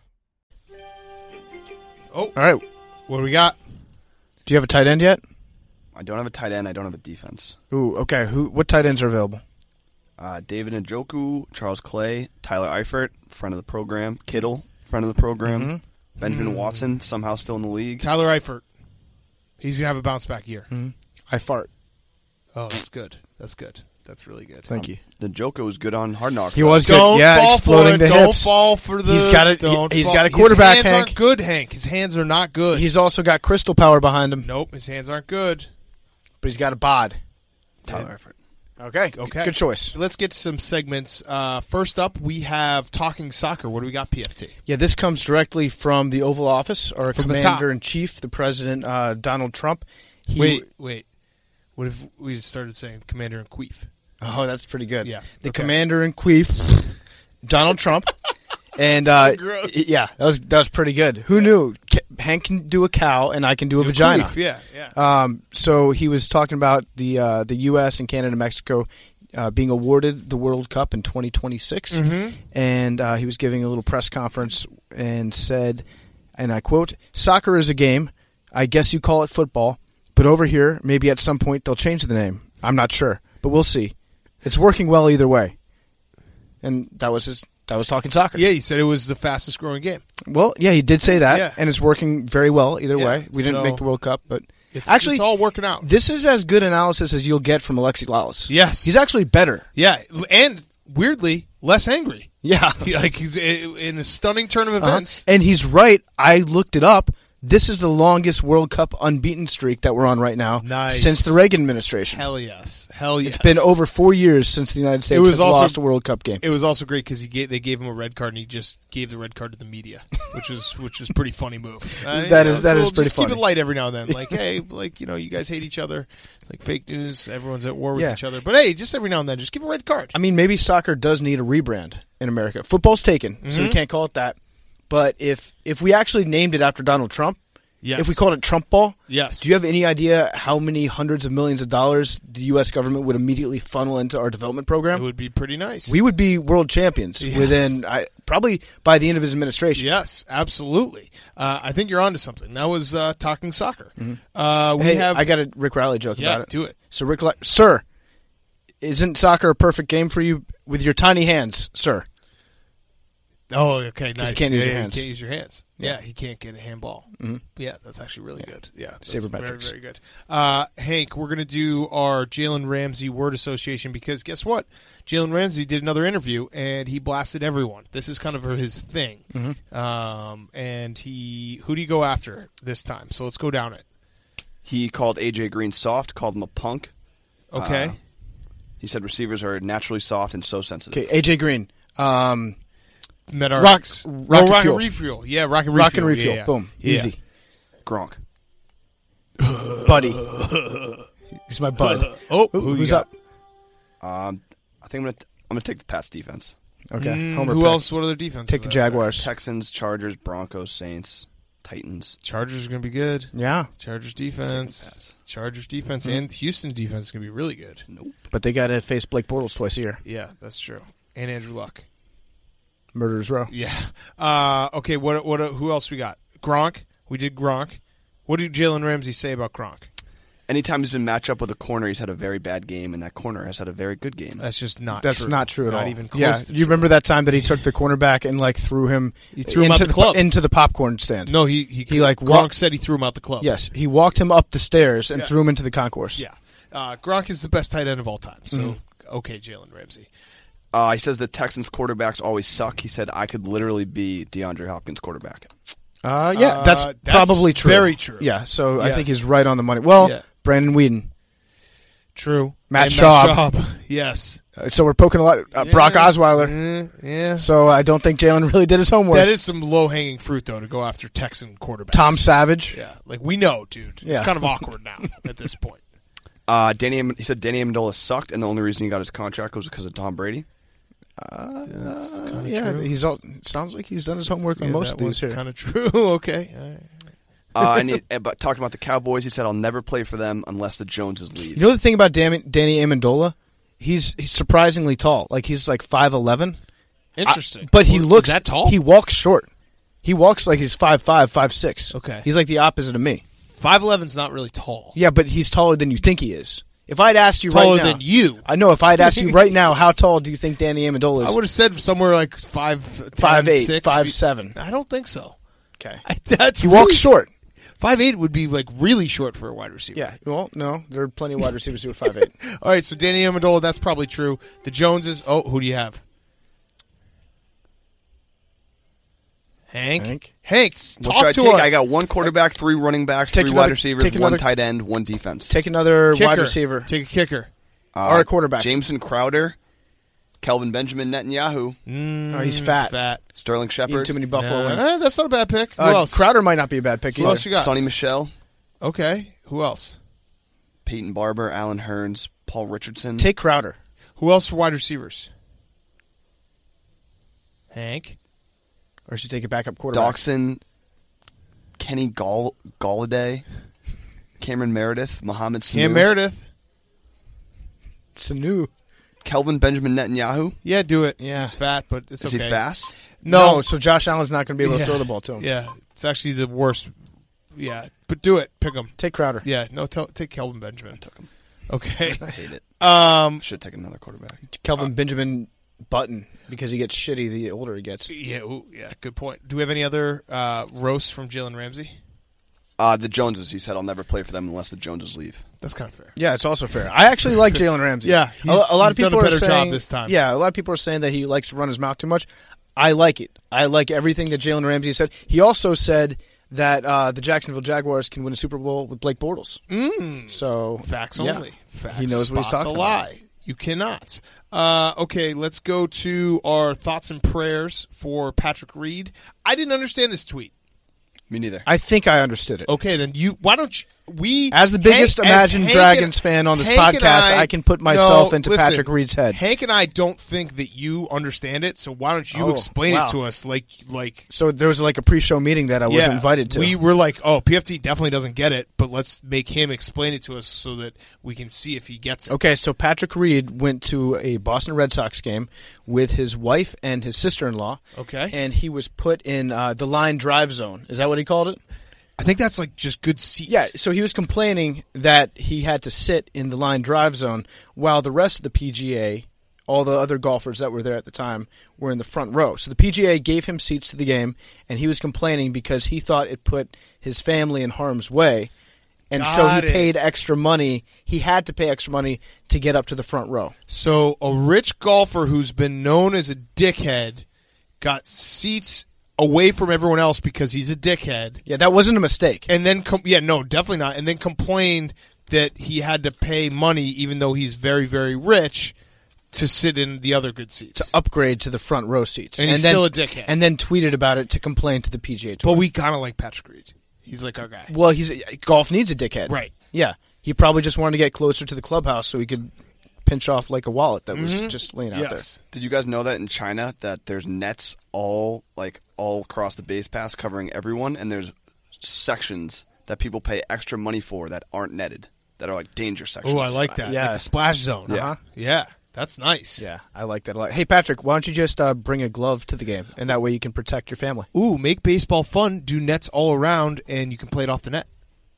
Oh, all right. What do we got? Do you have a tight end yet? I don't have a tight end. I don't have a defense. Ooh, okay. Who? What tight ends are available? Uh, David Njoku, Charles Clay, Tyler Eifert, friend of the program. Kittle, friend of the program. Mm-hmm. Benjamin Mm. Watson, somehow still in the league. Tyler Eifert. He's going to have a bounce back year. Mm-hmm. I fart. Oh, that's good. That's good. That's really good. Thank you. The Njoku was good on Hard Knocks. He was good. Don't yeah, fall exploding for it. the Don't hips. fall for the. He's got a. Don't He, he's fall. got a quarterback. His hands Hank. aren't good, Hank. His hands are not good. He's also got crystal power behind him. Nope, his hands aren't good. But he's got a bod. Tyler Eifert. Okay. Okay. Good choice. Let's get to some segments. Uh, first up, we have Talking Soccer. What do we got, P F T? Yeah, this comes directly from the Oval Office, our From the top. Commander-in-Chief, the President, uh, Donald Trump. He Wait, wait. What if we started saying Commander-in-Chief? Oh, that's pretty good. Yeah. The okay. Commander-in-Chief, Donald Trump. And uh, gross. yeah, that was that was pretty good. Who knew? Hank can do a cow, and I can do a You're vagina. Queef, yeah, yeah. Um, so he was talking about the uh, the U S and Canada and Mexico uh, being awarded the World Cup in twenty twenty-six, Mm-hmm. and uh, he was giving a little press conference and said, and I quote, "Soccer is a game. I guess you call it football, but over here, maybe at some point they'll change the name. I'm not sure, but we'll see. It's working well either way." And that was his. That was Talking Soccer. Yeah, he said it was the fastest growing game. Well, yeah, he did say that, Yeah. and it's working very well either Yeah, way. We didn't so make the World Cup, but It's actually, it's all working out. this is as good analysis as you'll get from Alexi Lalas. Yes. He's actually better. Yeah, and weirdly, less angry. Yeah. He, like he's in a stunning turn of Uh-huh. events. And he's right. I looked it up. This is the longest World Cup unbeaten streak that we're on right now Nice. since the Reagan administration. Hell yes, hell yes. It's been over four years since the United States was has also- lost a World Cup game. It was also great because he gave, they gave him a red card and he just gave the red card to the media, which was which was pretty funny move. Uh, you That know, is- that so is pretty just keep funny. it light every now and then. Like hey, like you know, you guys hate each other, like fake news. Everyone's at war with Yeah. each other. But hey, just every now and then, just give a red card. I mean, maybe soccer does need a rebrand in America. Football's taken, so we Mhm. can't call it that. But if if we actually named it after Donald Trump, Yes. if we called it Trump ball, Yes. do you have any idea how many hundreds of millions of dollars the U S government would immediately funnel into our development program? It would be pretty nice. We would be world champions Yes. within I, probably by the end of his administration. Yes, absolutely. Uh, I think you're onto something. That was uh, Talking Soccer. Uh, we Hey, have. I got a Rick Riley joke Yeah, about it. do it. So Rick, Li- sir, isn't soccer a perfect game for you with your tiny hands, sir? Oh, okay, nice. you can't use Yeah, your yeah, hands. You can't use your hands. Yeah, Yeah. he can't get a handball. Mhm. Yeah, that's actually really good. Yeah, that's Sabermetrics. very, very good. Uh, Hank, we're going to do our Jalen Ramsey word association because guess what? Jalen Ramsey did another interview and he blasted everyone. This is kind of his thing. Mhm. Um, and he, who do you go after this time? So let's go down it. He called A J Green soft, called him a punk. Okay. Uh, he said receivers are naturally soft and so sensitive. Okay, A J Green. Um, Medarx. Rock, Oh, rocket, Rocket fuel. Refuel. Yeah, Rocket Refuel. Rock and refuel. Yeah, yeah. Boom. Yeah. Easy. Gronk. Buddy. He's my bud. Oh, Who- who you who's got? Um, I think I'm gonna I'm gonna take the Pats defense. Okay. Mm, Homer who pick. else? What other defenses? Take the are there? Jaguars. Texans, Chargers, Broncos, Saints, Titans. Chargers are going to be good. Yeah. Chargers defense. Chargers defense and Houston defense is going to be really good. Nope. But they got to face Blake Bortles twice a year. Yeah, that's true. And Andrew Luck. Murderers Row. Yeah. Uh, okay. What? What? Who else we got? Gronk. We did Gronk. What did Jalen Ramsey say about Gronk? Anytime he's been matched up with a corner, he's had a very bad game, and that corner has had a very good game. That's just not. That's true. not true at not all. even close. Yeah, to you true. remember that time that he took the cornerback and like threw him, He threw him into out the club. into the popcorn stand. No, he he, He, like, Gronk walked- said he threw him out the club. Yes, he walked him up the stairs and Yeah. threw him into the concourse. Yeah. Uh, Gronk is the best tight end of all time. So Mhm. okay, Jalen Ramsey. Uh, he says the Texans quarterbacks always suck. He said I could literally be DeAndre Hopkins' quarterback. Uh, yeah, Uh, that's, that's probably true. very true. Yeah, so I Yes. think he's right on the money. Well, Yeah. Brandon Whedon. True. Matt And Schaub. Schaub. Yes. Uh, so we're poking a lot. Uh, Yeah. Brock Osweiler. Mm, yeah. So I don't think Jalen really did his homework. That is some low-hanging fruit, though, to go after Texan quarterbacks. Tom Savage. Yeah. Like, we know, dude. Yeah. It's kind of awkward now at this point. Uh, Danny, Am- he said Danny Amendola sucked, and the only reason he got his contract was because of Tom Brady. Uh, That's uh, kinda yeah, true. he's all, it sounds like he's done his homework on Yeah, most that of these was here. kind of true. Okay. All right. Uh, and he, uh, but talking about the Cowboys, he said I'll never play for them unless the Joneses leave. You know the thing about Danny, Danny Amendola? He's he's surprisingly tall. Like he's like five eleven. Interesting. But he Well, looks is that tall? He walks short. He walks like he's five five, five six. Okay. He's like the opposite of me. five eleven's not really tall. Yeah, but he's taller than you think he is. If I'd asked you Taller right now, than you. I know. If I'd asked you right now, how tall do you think Danny Amendola is? I would have said somewhere like five, Five ten, eight, six five feet. seven. I don't think so. Okay. I, that's He really walks short. Five eight would be like really short for a wide receiver. Yeah. Well, no, there are plenty of wide receivers who are five eight. All right, so Danny Amendola, that's probably true. The Joneses. Oh, who do you have? Hank. Hank. Hank, What talk should I to take? us. I got one quarterback, three running backs, Take three another- wide receivers, take one another- tight end, one defense. Take another Kicker. wide receiver. Take a kicker. Uh, or a quarterback. Jameson Crowder, Kelvin Benjamin Netanyahu, Mm, Oh, he's fat. Fat. Sterling Eating too too many Buffalo Yeah, wings. eh, that's not a bad pick. Who Uh, else? Crowder might not be a bad pick Who either. else you got? Sonny Michel, Okay. Who else? Peyton Barber, Alan Hearns, Paul Richardson. Take Crowder. Who else for wide receivers? Hank. Or should you take a backup quarterback? Doxson, Kenny Gall- Galladay, Cameron Meredith, Mohamed Sanu, Cam Meredith. Sanu. Kelvin Benjamin Netanyahu. Yeah, do it. Yeah. He's fat, but it's Is okay. he fast? No, so Josh Allen's not going to be able Yeah. to throw the ball to him. Yeah, it's actually the worst. Yeah, but do it. Pick him. Take Crowder. Yeah, no, tell, take Kelvin Benjamin. Took him. Okay. I hate it. Um, Should take another quarterback. Kelvin Benjamin Button, because he gets shitty the older he gets. yeah, ooh, yeah, good point. Do we have any other uh, roasts from Jalen Ramsey? Uh, the Joneses. He said I'll never play for them unless the Joneses leave. That's kind of fair. Yeah, it's also fair. I actually like Jalen Ramsey. Yeah, a, a lot of he's done people a better are saying job this time. Yeah, a lot of people are saying that he likes to run his mouth too much. I like it. I like everything that Jalen Ramsey said. He also said that uh, the Jacksonville Jaguars can win a Super Bowl with Blake Bortles. Mm. So Facts yeah, only. Facts he knows what he's spot talking the about. lie. You cannot. Uh, okay, let's go to our thoughts and prayers for Patrick Reed. I didn't understand this tweet. Me neither. I think I understood it. Okay, then you. Why don't you? We As the biggest Hank- as Imagine Hank Dragons and- fan on this Hank and podcast, I, can put myself No, into listen, Patrick Reed's head. Hank and I don't think that you understand it, so why don't you Oh, explain wow. it to us? Like, like So there was like a pre-show meeting that I was yeah, invited to. We were like, oh, P F T definitely doesn't get it, but let's make him explain it to us so that we can see if he gets it. Okay, so Patrick Reed went to a Boston Red Sox game with his wife and his sister-in-law. Okay. And he was put in uh, the line drive zone. Is that what he called it? I think that's like just good seats. Yeah, so he was complaining that he had to sit in the line drive zone while the rest of the P G A, all the other golfers that were there at the time, were in the front row. So the P G A gave him seats to the game, and he was complaining because he thought it put his family in harm's way. And so Got he it. paid extra money. He had to pay extra money to get up to the front row. So a rich golfer who's been known as a dickhead got seats away from everyone else because he's a dickhead. Yeah, that wasn't a mistake. And then, com- yeah, no, definitely not. And then complained that he had to pay money, even though he's very, very rich, to sit in the other good seats. To upgrade to the front row seats. And he's then, still a dickhead. And then tweeted about it to complain to the P G A Tour. But we kind of like Patrick Reed. He's like our guy. Well, he's golf needs a dickhead. Right. Yeah. He probably just wanted to get closer to the clubhouse so he could pinch off like a wallet that was Mhm. just laying out Yes. Did you guys know that in China that there's nets all like all across the base pass covering everyone, and there's sections that people pay extra money for that aren't netted, that are like danger sections. Oh, I like that. Yeah. Like the splash zone. Yeah. Uh-huh. Yeah. That's nice. there. Yeah, I like that a lot. Hey, Patrick, why don't you just uh, bring a glove to the game, and that way you can protect your family. Ooh, make baseball fun. Do nets all around, and you can play it off the net.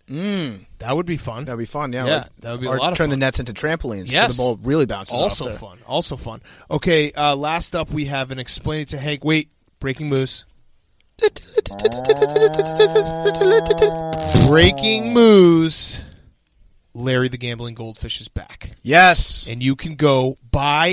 Mm. That would be fun. That would be fun, yeah. Yeah, Like- that would be a or lot of turn fun. the nets into trampolines Yes. so the ball really bounces Also off there. fun. Also fun. Okay, uh, last up we have an Explain It to Hank. Wait, breaking moose. Breaking moose. Larry the Gambling Goldfish is back. Yes. And you can go buy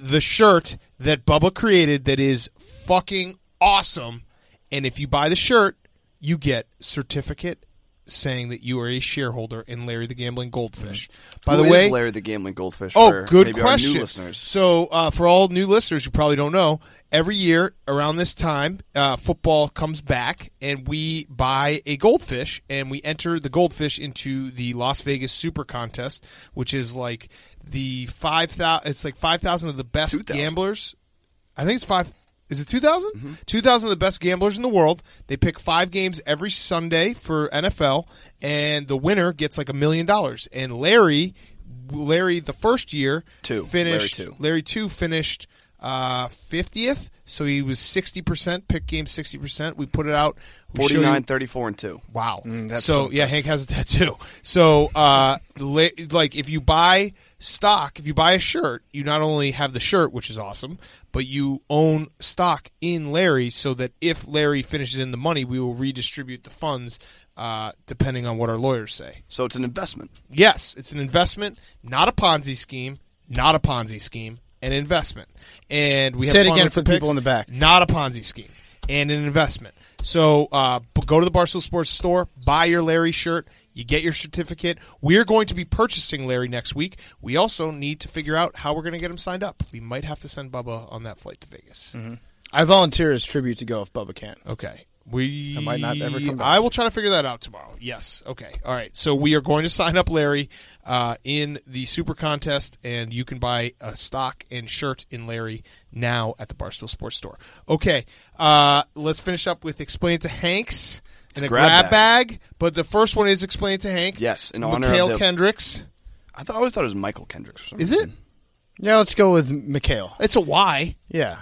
the shirt that Bubba created that is fucking awesome. And if you buy the shirt, you get certificate saying that you are a shareholder in Larry the Gambling Goldfish. By Who the way, is Larry the Gambling Goldfish? Oh, for good maybe question. Our new listeners. So, uh, for all new listeners who probably don't know, every year around this time, uh, football comes back, and we buy a goldfish, and we enter the goldfish into the Las Vegas Super Contest, which is like the five thousand. It's like five thousand of the best two thousand. gamblers. I think it's five. Is it two thousand? Mm-hmm. two thousand of the best gamblers in the world. They pick five games every Sunday for N F L, and the winner gets like a million dollars. And Larry, Larry, the first year Two. finished. Larry two. Larry two finished uh, fiftieth, so he was sixty percent. Pick game sixty percent. We put it out. We show you- forty-nine, thirty-four, and two. Wow. Mm, that's so, so yeah, Hank has a tattoo. So, uh, la- like, if you buy stock, if you buy a shirt, you not only have the shirt, which is awesome, but you own stock in Larry so that if Larry finishes in the money, we will redistribute the funds uh, depending on what our lawyers say. So it's an investment. Yes, it's an investment, not a Ponzi scheme, not a Ponzi scheme, an investment. And we have Say it fun again with for the people picks. in the back. Not a Ponzi scheme, and an investment. So uh, b- go to the Barstool Sports store, buy your Larry shirt, you get your certificate. We're going to be purchasing Larry next week. We also need to figure out how we're going to get him signed up. We might have to send Bubba on that flight to Vegas. Mm-hmm. I volunteer as tribute to go if Bubba can't. Okay. We I might not ever come back. I will try to figure that out tomorrow. Yes. Okay. All right. So we are going to sign up Larry uh, in the Super Contest, and you can buy a stock and shirt in Larry now at the Barstool Sports Store. Okay. Uh, let's finish up with Explain It to Hanks and a grab grab, bag. bag. But the first one is Explain It to Hank. Yes, in honor Mikhail of the, Kendricks. I thought I always thought it was Michael Kendricks. For some Is reason. it? Yeah, let's go with Mikhail. It's a Y. Yeah.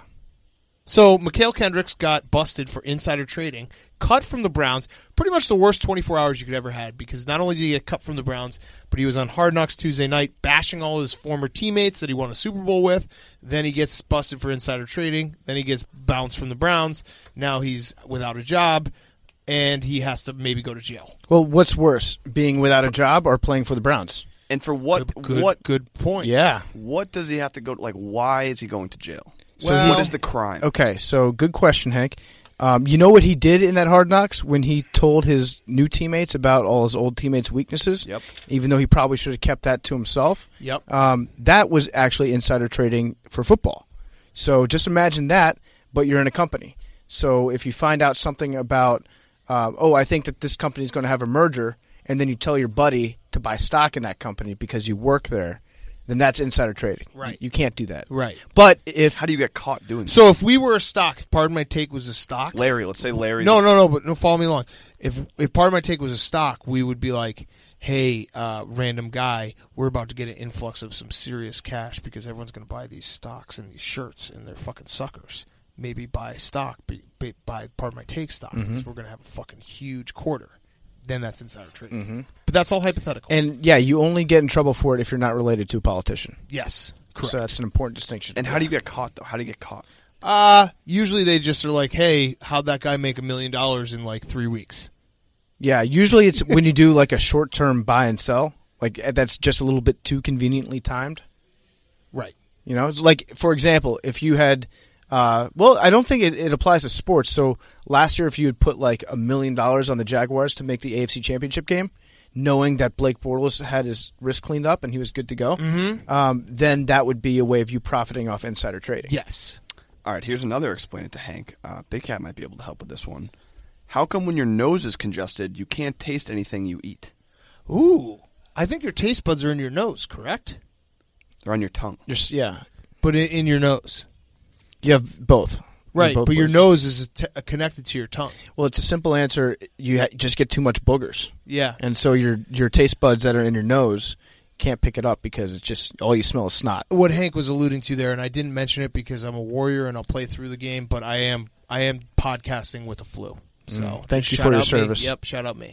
So Mikhail Kendricks got busted for insider trading, cut from the Browns. Pretty much the worst twenty-four hours you could ever had, because not only did he get cut from the Browns, but he was on Hard Knocks Tuesday night bashing all his former teammates that he won a Super Bowl with. Then he gets busted for insider trading. Then he gets bounced from the Browns. Now he's without a job, and he has to maybe go to jail. Well, what's worse, being without a job or playing for the Browns? And for what? Good, good, what? good point. Yeah. What does he have to go? Like, why is he going to jail? So what he's- is the crime? Okay, so good question, Hank. Um, you know what he did in that Hard Knocks when he told his new teammates about all his old teammates' weaknesses? Yep. Even though he probably should have kept that to himself. Yep. Um, that was actually insider trading for football. So just imagine that, but you're in a company. So if you find out something about, uh, oh, I think that this company is going to have a merger, and then you tell your buddy to buy stock in that company because you work there, then that's insider trading. Right. You can't do that. Right. But if How do you get caught doing that? So if we were a stock, if Pardon My Take was a stock, Larry, let's say Larry. No, no, no, but no, follow me along. If if Pardon My Take was a stock, we would be like, hey, uh, random guy, we're about to get an influx of some serious cash because everyone's going to buy these stocks and these shirts, and they're fucking suckers. Maybe buy stock, be, be, buy Pardon My Take stock, because we're going to have a fucking huge quarter. Then that's insider trading. Mm-hmm. But that's all hypothetical. And yeah, you only get in trouble for it if you're not related to a politician. Yes, correct. So that's an important distinction. And how do you get caught, though? How do you get caught? Uh, usually they just are like, hey, how'd that guy make a million dollars in like three weeks? Yeah, usually it's when you do like a short-term buy and sell, like that's just a little bit too conveniently timed. Right. You know, it's like, for example, if you had, uh, well, I don't think it, it applies to sports. So last year, if you had put like a million dollars on the Jaguars to make the A F C Championship game, knowing that Blake Bortles had his wrist cleaned up and he was good to go, Mm-hmm. um, then that would be a way of you profiting off insider trading. Yes. All right, here's another Explain It to Hank. Uh, Big Cat might be able to help with this one. How come when your nose is congested, you can't taste anything you eat? Ooh, I think your taste buds are in your nose, correct? They're on your tongue. Just, yeah. But in, in your nose. You have both. Right, both but your places. nose is t- connected to your tongue. Well, it's a simple answer. You ha- just get too much boogers. Yeah. And so your your taste buds that are in your nose can't pick it up because it's just all you smell is snot. What Hank was alluding to there, and I didn't mention it because I'm a warrior and I'll play through the game, but I am I am podcasting with the flu. So Mm. Thank you shout for your out me. service. Yep, shout out me.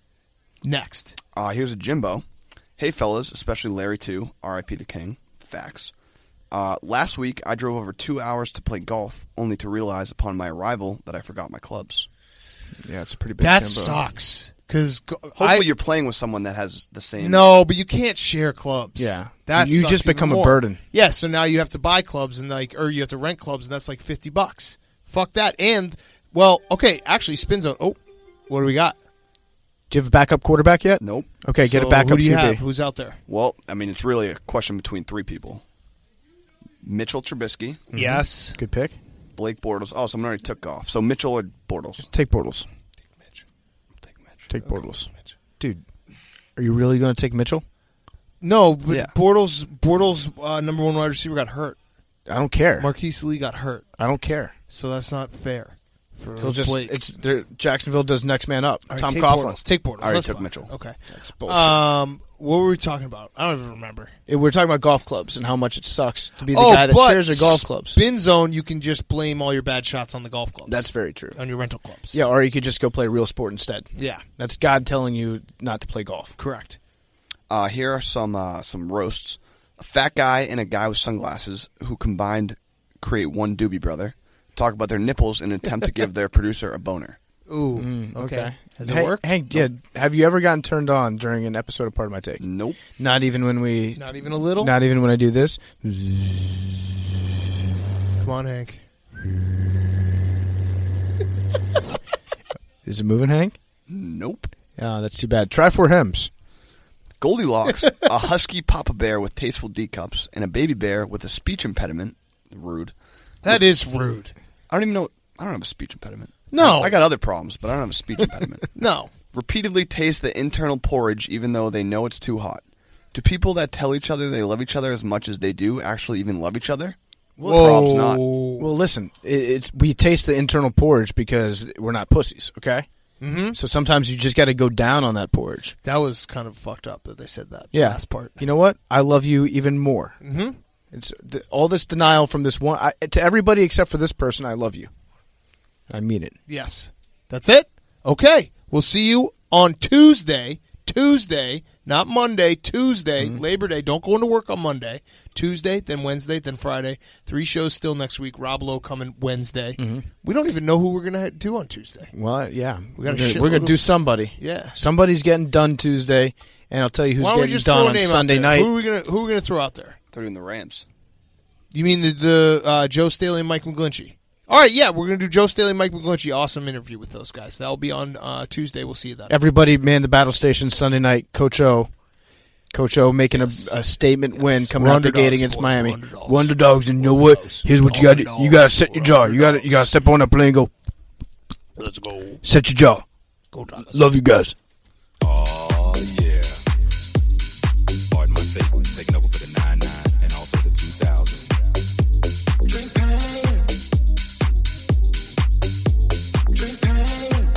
Next. Uh, here's a Jimbo. Hey, fellas, especially Larry, too. R I P the King. Facts. Uh, last week, I drove over two hours to play golf, only to realize upon my arrival that I forgot my clubs. Yeah, it's a pretty big That Jimbo. sucks. Because Hopefully you're playing with someone that has the same. No, but you can't share clubs. Yeah. That You sucks just even become a more. burden. Yeah, so now you have to buy clubs and like, or you have to rent clubs, and that's like fifty bucks. Fuck that. And well, okay, actually, spin zone. Oh, what do we got? Do you have a backup quarterback yet? Nope. Okay, get So a backup Who do you Q B. have? Who's out there? Well, I mean, it's really a question between three people: Mitchell Trubisky. Yes. Good pick. Blake Bortles. Oh, someone already took off. So Mitchell or Bortles? Take Bortles. Take Mitch. Take Mitch. Take Bortles. Dude, are you really going to take Mitchell? No, but Yeah. Bortles, Bortles, uh, number one wide receiver, got hurt. I don't care. Marquise Lee got hurt, I don't care. so that's not fair. For He'll just Blake. it's there- Jacksonville does next man up. All right, Tom take Coughlin. Bortles. Take Bortles. I already That's took fine. Mitchell. Okay. That's bullshit. Um, what were we talking about? I don't even remember. It- We're talking about golf clubs and how much it sucks to be the oh, guy that but shares your golf clubs. Spin zone, you can just blame all your bad shots on the golf clubs. That's very true. On your rental clubs. Yeah, or you could just go play real sport instead. Yeah. That's God telling you not to play golf. Correct. Uh, here are some uh, some roasts. A fat guy and a guy with sunglasses who combined create one Doobie Brother talk about their nipples in an attempt to give their producer a boner. Ooh. Mm, okay. Has Hey- it worked? Hank, yeah, have you ever gotten turned on during an episode of Part of My Take? Nope. Not even when we. Not even a little? Not even when I do this. Come on, Hank. Is it moving, Hank? Nope. Oh, that's too bad. Try four hymns. Goldilocks, a husky papa bear with tasteful D cups, and a baby bear with a speech impediment. Rude. That is rude. I don't even know. I don't have a speech impediment. No. I got other problems, but I don't have a speech impediment. No. Repeatedly taste the internal porridge even though they know it's too hot. Do people that tell each other they love each other as much as they do actually even love each other? Whoa. Probs not. Well, listen, it, it's we taste the internal porridge because we're not pussies, okay? Mm-hmm. So sometimes you just got to go down on that porridge. That was kind of fucked up that they said that Yeah. last part. You know what? I love you even more. Mm-hmm. It's the, all this denial from this one I, to everybody except for this person. I love you. I mean it. Yes. That's it? Okay. We'll see you on Tuesday. Tuesday, not Monday, Tuesday, Mm-hmm. Labor Day. Don't go into work on Monday. Tuesday, then Wednesday, then Friday. Three shows still next week. Rob Lowe coming Wednesday. Mm-hmm. We don't even know who we're going to do on Tuesday. Well, yeah, We got a we're gonna, shitload we're gonna of- do somebody. Yeah. Somebody's getting done Tuesday, and I'll tell you who's Why don't we getting just done throw a on name Sunday out there? night. Who are we going to who are we going to throw out there? They're doing the Rams. You mean the, the uh, Joe Staley and Mike McGlinchey? All right, yeah, we're going to do Joe Staley and Mike McGlinchey. Awesome interview with those guys. That'll be on uh, Tuesday. We'll see you then. Everybody man the battle station Sunday night. Coach O, Coach O making a, a statement win coming We're out the gate underdogs, against boys. Miami. We're underdogs. We're underdogs, and you know what? Here's what you got to you got to set your jaw. You got to you got to step on that plane and go. Let's go. Set your jaw. Go Tigers. Love you guys. Oh, yeah. Pardon my take, taking over for the nine nine and also the two thousand. Drink pain. Drink pain.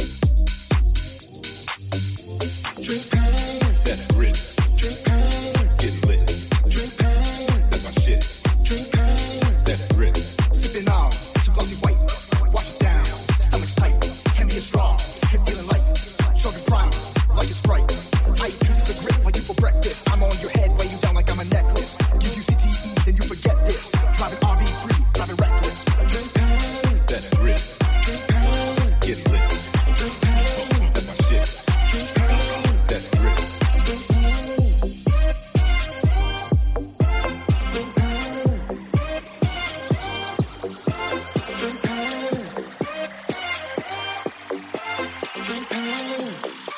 Drink pain. That's rich. Drink pain. Get lit. Drink pain. That's my shit. Drink pain. That's rich. Sipping on some glossy white. Wash it down. Stomach's tight. Hand me a straw. Hip feeling light. Short prime. Like a Sprite. Ice pieces of grip like you for breakfast. I'm on your head. Weigh you down like I'm a necklace. Give you C T E, then you forget this. Driving R V free. Driving reckless. Drink pain. That's rich. Drink pain. Get lit. Drink pain. That's my shit. Drink pain. That's rich. Drink pain. Drink pain. Drink pain. Drink pain.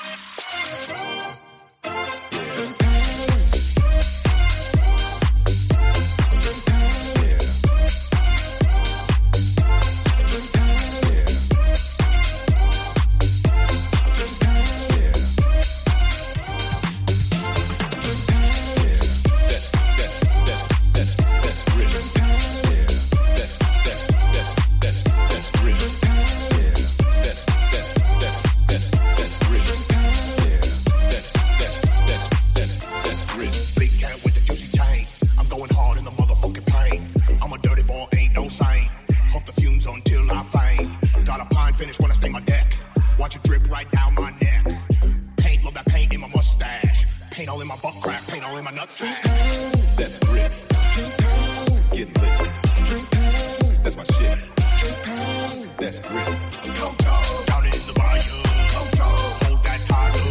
Big cat with the juicy chain. I'm going hard in the motherfucking pain. I'm a dirty boy, ain't no saint. Huff the fumes until I faint. Got a pine finish when I stain my deck. Watch it drip right down my neck. Paint, love that paint in my mustache. Paint all in my butt crack, paint all in my nutsack. That's rich. Get lit. That's my shit. That's rich. Down in the bayou. Hold that tiger.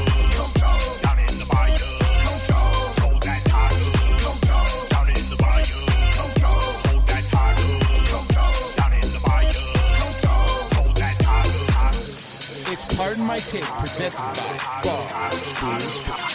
It's Pardon My Take, presented by Bob Booze.